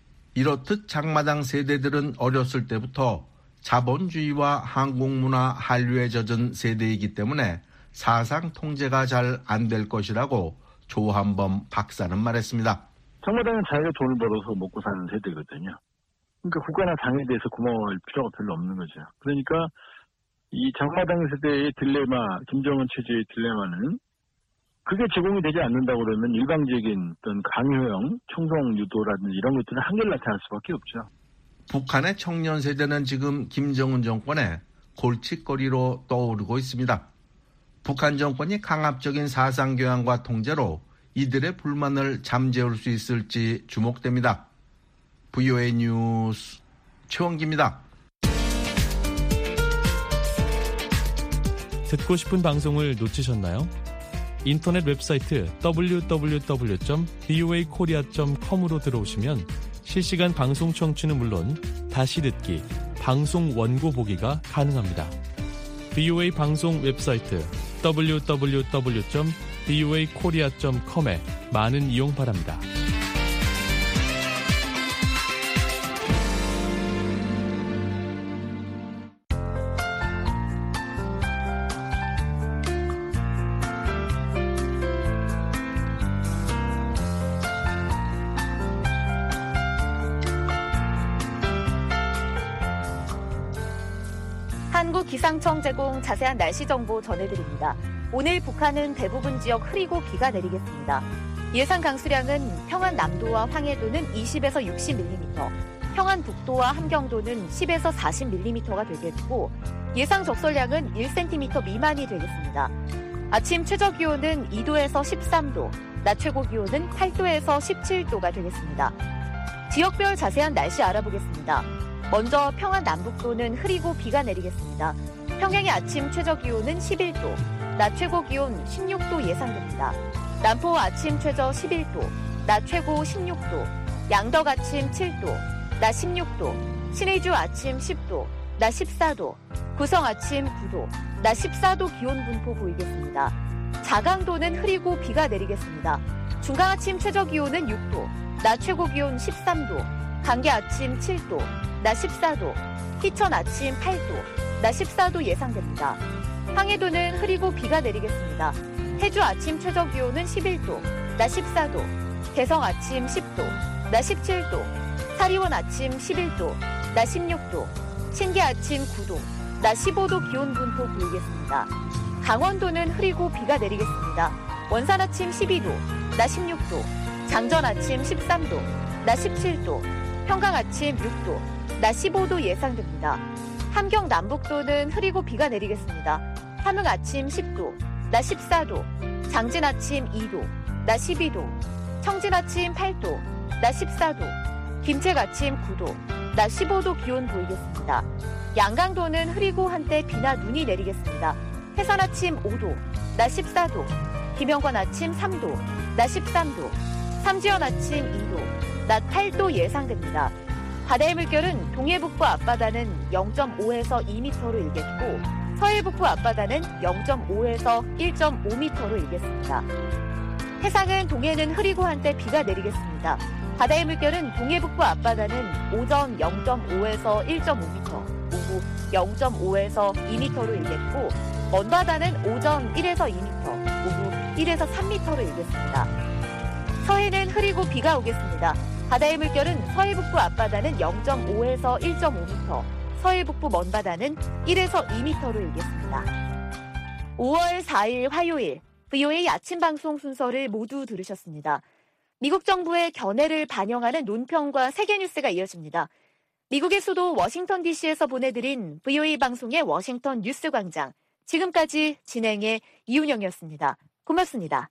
이렇듯 장마당 세대들은 어렸을 때부터 자본주의와 한국문화 한류에 젖은 세대이기 때문에 사상 통제가 잘 안 될 것이라고 조한범 박사는 말했습니다. 장마당은 자기가 돈을 벌어서 먹고 사는 세대거든요. 그러니까 국가나 당에 대해서 고마워할 필요가 별로 없는 거죠. 그러니까 이 장마당 세대의 딜레마, 김정은 체제의 딜레마는 그게 제공이 되지 않는다고 그러면 일방적인 어떤 강요형 총성 유도라든지 이런 것들은 한결 나타날 수밖에 없죠. 북한의 청년 세대는 지금 김정은 정권의 골칫거리로 떠오르고 있습니다. 북한 정권이 강압적인 사상교양과 통제로 이들의 불만을 잠재울 수 있을지 주목됩니다. 브이오에이 뉴스 최원기입니다. 듣고 싶은 방송을 놓치셨나요? 인터넷 웹사이트 더블유 더블유 더블유 점 브이오에이 코리아 점 컴으로 들어오시면 실시간 방송 청취는 물론 다시 듣기, 방송 원고 보기가 가능합니다. 브이오에이 방송 웹사이트 더블유 더블유 더블유 점 브이오에이 코리아 점 컴에 많은 이용 바랍니다. 한국기상청 제공 자세한 날씨 정보 전해드립니다. 오늘 북한은 대부분 지역 흐리고 비가 내리겠습니다. 예상 강수량은 평안 남도와 황해도는 이십에서 육십 밀리미터, 평안 북도와 함경도는 십에서 사십 밀리미터가 되겠고 예상 적설량은 일 센티미터 미만이 되겠습니다. 아침 최저기온은 이 도에서 십삼 도, 낮 최고기온은 팔 도에서 십칠 도가 되겠습니다. 지역별 자세한 날씨 알아보겠습니다. 먼저 평안 남북도는 흐리고 비가 내리겠습니다. 평양의 아침 최저기온은 십일 도, 낮 최고기온 십육 도 예상됩니다. 남포 아침 최저 십일 도, 낮 최고 십육 도, 양덕 아침 칠 도, 낮 십육 도, 신의주 아침 십 도, 낮 십사 도, 구성 아침 구 도, 낮 십사 도 기온 분포 보이겠습니다. 자강도는 흐리고 비가 내리겠습니다. 중강 아침 최저기온은 육 도, 낮 최고기온 십삼 도, 강계 아침 칠 도, 낮 십사 도, 희천 아침 팔 도, 낮 십사 도 예상됩니다. 황해도는 흐리고 비가 내리겠습니다. 해주 아침 최저기온은 십일 도, 낮 십사 도, 개성 아침 십 도, 낮 십칠 도, 사리원 아침 십일 도, 낮 십육 도, 신기 아침 구 도, 낮 십오 도 기온 분포 보이겠습니다. 강원도는 흐리고 비가 내리겠습니다. 원산 아침 십이 도, 낮 십육 도, 장전 아침 십삼 도, 낮 십칠 도, 평강 아침 육 도, 낮 십오 도 예상됩니다. 함경 남북도는 흐리고 비가 내리겠습니다. 함흥 아침 십 도, 낮 십사 도, 장진 아침 이 도, 낮 십이 도, 청진 아침 팔 도, 낮 십사 도, 김책 아침 구 도, 낮 십오 도 기온 보이겠습니다. 양강도는 흐리고 한때 비나 눈이 내리겠습니다. 해산 아침 오 도, 낮 십사 도, 김영권 아침 삼 도, 낮 십삼 도, 삼지연 아침 이 도, 낮 팔 도 예상됩니다. 바다의 물결은 동해북부 앞바다는 영 점 오에서 이 미터로 일겠고 서해북부 앞바다는 영 점 오에서 일 점 오 미터로 일겠습니다. 해상은 동해는 흐리고 한때 비가 내리겠습니다. 바다의 물결은 동해북부 앞바다는 오전 영 점 오에서 일 점 오 미터, 오후 영 점 오에서 이 미터로 일겠고 먼바다는 오전 일에서 이 미터, 오후 일에서 삼 미터로 일겠습니다. 서해는 흐리고 비가 오겠습니다. 바다의 물결은 서해북부 앞바다는 영 점 오에서 일 점 오 미터, 서해북부 먼바다는 일에서 이 미터로 일겠습니다. 오월 사일 화요일 브이오에이 아침 방송 순서를 모두 들으셨습니다. 미국 정부의 견해를 반영하는 논평과 세계뉴스가 이어집니다. 미국의 수도 워싱턴 디씨에서 보내드린 브이오에이 방송의 워싱턴 뉴스광장. 지금까지 진행의 이윤영이었습니다. 고맙습니다.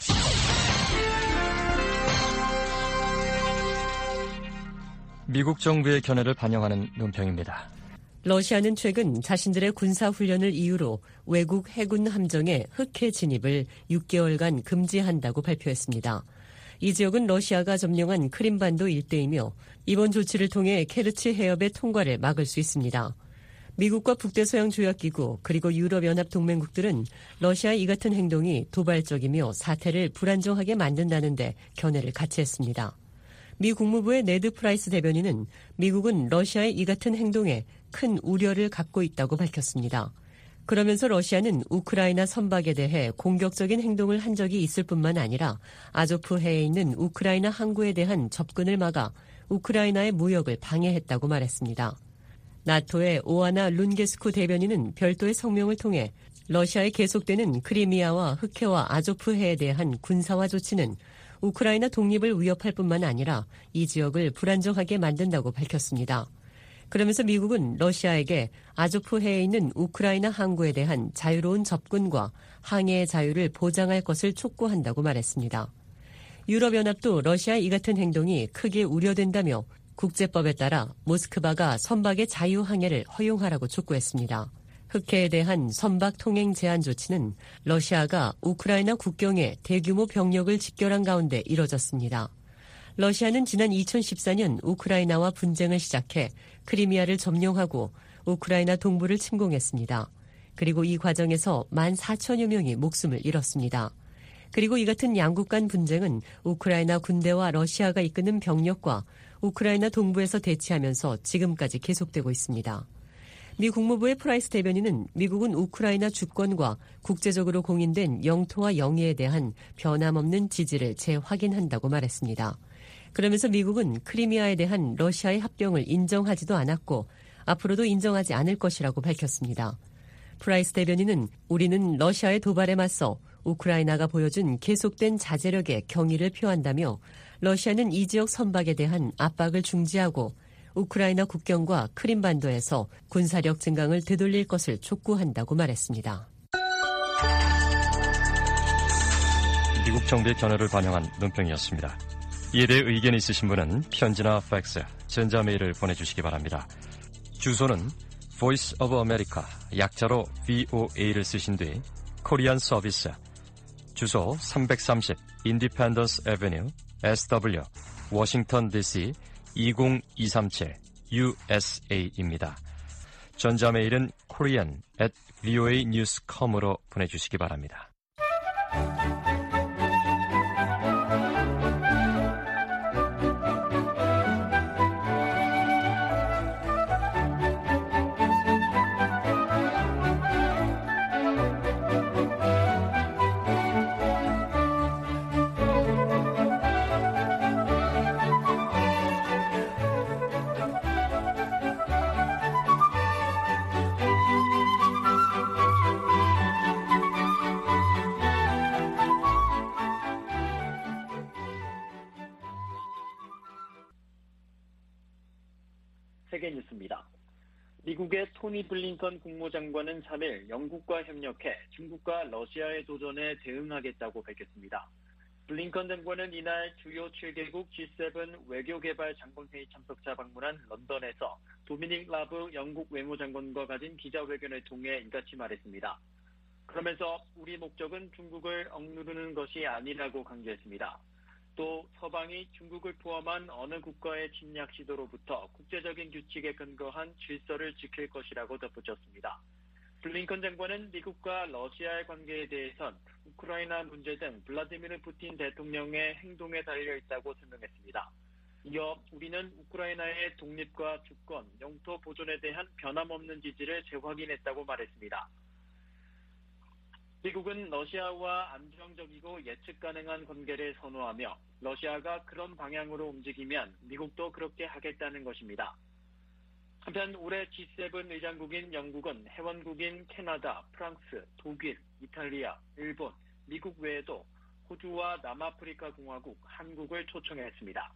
미국 정부의 견해를 반영하는 논평입니다. 러시아는 최근 자신들의 군사훈련을 이유로 외국 해군 함정의 흑해 진입을 육 개월간 금지한다고 발표했습니다. 이 지역은 러시아가 점령한 크림반도 일대이며 이번 조치를 통해 케르치 해협의 통과를 막을 수 있습니다. 미국과 북대서양조약기구 그리고 유럽연합 동맹국들은 러시아의 이 같은 행동이 도발적이며 사태를 불안정하게 만든다는데 견해를 같이 했습니다. 미 국무부의 네드 프라이스 대변인은 미국은 러시아의 이 같은 행동에 큰 우려를 갖고 있다고 밝혔습니다. 그러면서 러시아는 우크라이나 선박에 대해 공격적인 행동을 한 적이 있을 뿐만 아니라 아조프해에 있는 우크라이나 항구에 대한 접근을 막아 우크라이나의 무역을 방해했다고 말했습니다. 나토의 오아나 룬게스쿠 대변인은 별도의 성명을 통해 러시아에 계속되는 크리미아와 흑해와 아조프해에 대한 군사화 조치는 우크라이나 독립을 위협할 뿐만 아니라 이 지역을 불안정하게 만든다고 밝혔습니다. 그러면서 미국은 러시아에게 아조프해에 있는 우크라이나 항구에 대한 자유로운 접근과 항해의 자유를 보장할 것을 촉구한다고 말했습니다. 유럽연합도 러시아의 이 같은 행동이 크게 우려된다며 국제법에 따라 모스크바가 선박의 자유항해를 허용하라고 촉구했습니다. 흑해에 대한 선박 통행 제한 조치는 러시아가 우크라이나 국경에 대규모 병력을 집결한 가운데 이뤄졌습니다. 러시아는 지난 이천십사 년 우크라이나와 분쟁을 시작해 크리미아를 점령하고 우크라이나 동부를 침공했습니다. 그리고 이 과정에서 만 사천여 명이 목숨을 잃었습니다. 그리고 이 같은 양국 간 분쟁은 우크라이나 군대와 러시아가 이끄는 병력과 우크라이나 동부에서 대치하면서 지금까지 계속되고 있습니다. 미 국무부의 프라이스 대변인은 미국은 우크라이나 주권과 국제적으로 공인된 영토와 영해에 대한 변함없는 지지를 재확인한다고 말했습니다. 그러면서 미국은 크리미아에 대한 러시아의 합병을 인정하지도 않았고 앞으로도 인정하지 않을 것이라고 밝혔습니다. 프라이스 대변인은 우리는 러시아의 도발에 맞서 우크라이나가 보여준 계속된 자제력에 경의를 표한다며 러시아는 이 지역 선박에 대한 압박을 중지하고 우크라이나 국경과 크림반도에서 군사력 증강을 되돌릴 것을 촉구한다고 말했습니다. 미국 정부의 견해를 반영한 논평이었습니다. 이에 대해 의견이 있으신 분은 편지나 팩스, 전자메일을 보내주시기 바랍니다. 주소는 Voice of America, 약자로 브이오에이를 쓰신 뒤 코리안 서비스, 주소 삼백삼십 Independence Avenue, 에스더블유, 워싱턴 디씨 이공이삼칠 유에스에이입니다. 전자메일은 korean at voa news dot com으로 보내주시기 바랍니다. 세계뉴스입니다. 미국의 토니 블링컨 국무장관은 삼 일 영국과 협력해 중국과 러시아의 도전에 대응하겠다고 밝혔습니다. 블링컨 장관은 이날 주요 칠 개국 지 세븐 외교개발 장관회의 참석자 방문한 런던에서 도미닉 라브 영국 외무장관과 가진 기자회견을 통해 이같이 말했습니다. 그러면서 우리 목적은 중국을 억누르는 것이 아니라고 강조했습니다. 또 서방이 중국을 포함한 어느 국가의 침략 시도로부터 국제적인 규칙에 근거한 질서를 지킬 것이라고 덧붙였습니다. 블링컨 장관은 미국과 러시아의 관계에 대해선 우크라이나 문제 등 블라디미르 푸틴 대통령의 행동에 달려있다고 설명했습니다. 이어 우리는 우크라이나의 독립과 주권, 영토 보존에 대한 변함없는 지지를 재확인했다고 말했습니다. 미국은 러시아와 안정적이고 예측 가능한 관계를 선호하며 러시아가 그런 방향으로 움직이면 미국도 그렇게 하겠다는 것입니다. 한편 올해 지 세븐 의장국인 영국은 회원국인 캐나다, 프랑스, 독일, 이탈리아, 일본, 미국 외에도 호주와 남아프리카 공화국, 한국을 초청했습니다.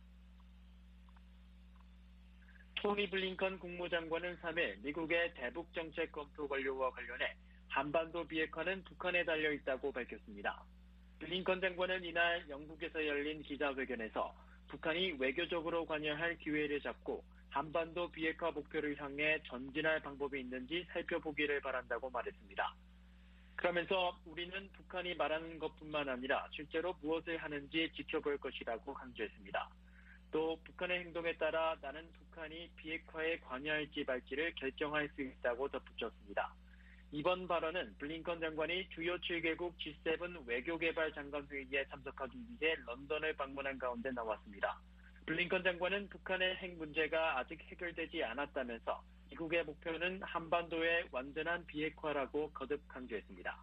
토니 블링컨 국무장관은 삼 일 미국의 대북 정책 검토 관료와 관련해 한반도 비핵화는 북한에 달려있다고 밝혔습니다. 블링컨 장관은 이날 영국에서 열린 기자회견에서 북한이 외교적으로 관여할 기회를 잡고 한반도 비핵화 목표를 향해 전진할 방법이 있는지 살펴보기를 바란다고 말했습니다. 그러면서 우리는 북한이 말하는 것뿐만 아니라 실제로 무엇을 하는지 지켜볼 것이라고 강조했습니다. 또 북한의 행동에 따라 나는 북한이 비핵화에 관여할지 말지를 결정할 수 있다고 덧붙였습니다. 이번 발언은 블링컨 장관이 주요 칠 개국 지 세븐 외교개발 장관회의에 참석하기 위해 런던을 방문한 가운데 나왔습니다. 블링컨 장관은 북한의 핵 문제가 아직 해결되지 않았다면서 미국의 목표는 한반도의 완전한 비핵화라고 거듭 강조했습니다.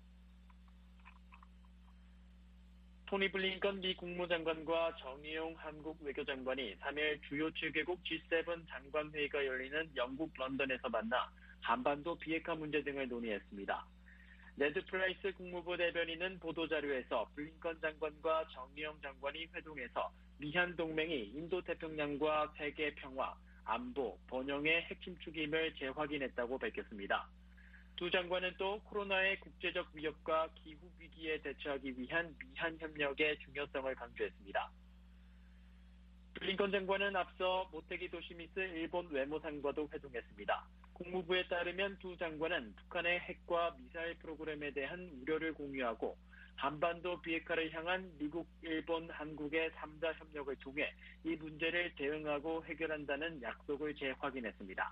토니 블링컨 미 국무장관과 정의용 한국 외교장관이 삼 일 주요 칠 개국 지 세븐 장관회의가 열리는 영국 런던에서 만나 한반도 비핵화 문제 등을 논의했습니다. 네드 프라이스 국무부 대변인은 보도자료에서 블링컨 장관과 정의용 장관이 회동해서 미한 동맹이 인도태평양과 세계 평화, 안보, 번영의 핵심 축임을 재확인했다고 밝혔습니다. 두 장관은 또 코로나의 국제적 위협과 기후위기에 대처하기 위한 미한 협력의 중요성을 강조했습니다. 블링컨 장관은 앞서 모테기 도시미스 일본 외무상과도 회동했습니다. 국무부에 따르면 두 장관은 북한의 핵과 미사일 프로그램에 대한 우려를 공유하고 한반도 비핵화를 향한 미국, 일본, 한국의 삼 자 협력을 통해 이 문제를 대응하고 해결한다는 약속을 재확인했습니다.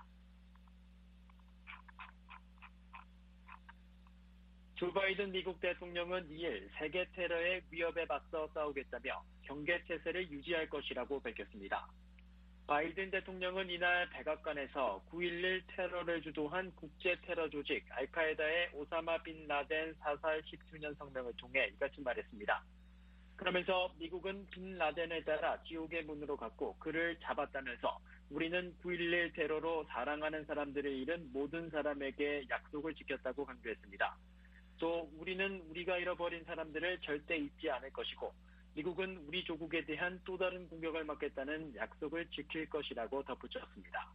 조 바이든 미국 대통령은 이 일 세계 테러의 위협에 맞서 싸우겠다며 경계 체세를 유지할 것이라고 밝혔습니다. 바이든 대통령은 이날 백악관에서 구 일일 테러를 주도한 국제 테러 조직 알카에다의 오사마 빈 라덴 사살 십 주년 성명을 통해 이같이 말했습니다. 그러면서 미국은 빈 라덴을 따라 지옥의 문으로 갔고 그를 잡았다면서 우리는 구 일일 테러로 사랑하는 사람들을 잃은 모든 사람에게 약속을 지켰다고 강조했습니다. 또 우리는 우리가 잃어버린 사람들을 절대 잊지 않을 것이고 미국은 우리 조국에 대한 또 다른 공격을 막겠다는 약속을 지킬 것이라고 덧붙였습니다.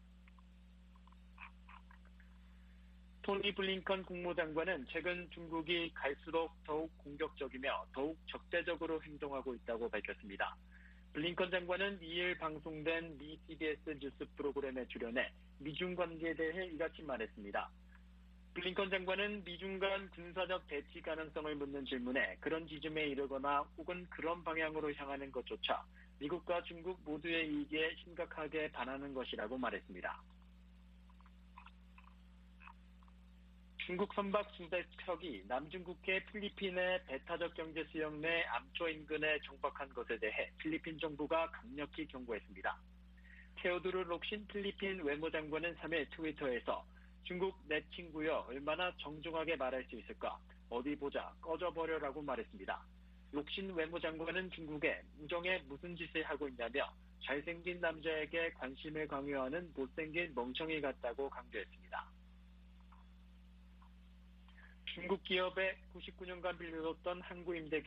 토니 블링컨 국무장관은 최근 중국이 갈수록 더욱 공격적이며 더욱 적대적으로 행동하고 있다고 밝혔습니다. 블링컨 장관은 이 일 방송된 미 씨비에스 뉴스 프로그램에 출연해 미중 관계에 대해 이같이 말했습니다. 블링컨 장관은 미중 간 군사적 대치 가능성을 묻는 질문에 그런 지점에 이르거나 혹은 그런 방향으로 향하는 것조차 미국과 중국 모두의 이익에 심각하게 반하는 것이라고 말했습니다. 중국 선박 수백 척이 남중국해 필리핀의 배타적 경제 수역 내 암초 인근에 정박한 것에 대해 필리핀 정부가 강력히 경고했습니다. 테오도르 록신 필리핀 외무장관은 삼 일 트위터에서 중국 내 친구여 얼마나 정중하게 말할 수 있을까? 어디 보자 꺼져버려라고 말했습니다. 록신 외무장관은 중국에 우정에 무슨 짓을 하고 있냐며 잘생긴 남자에게 관심을 강요하는 못생긴 멍청이 같다고 강조했습니다. 중국 기업에 구십구 년간 빌려줬던 항구 임대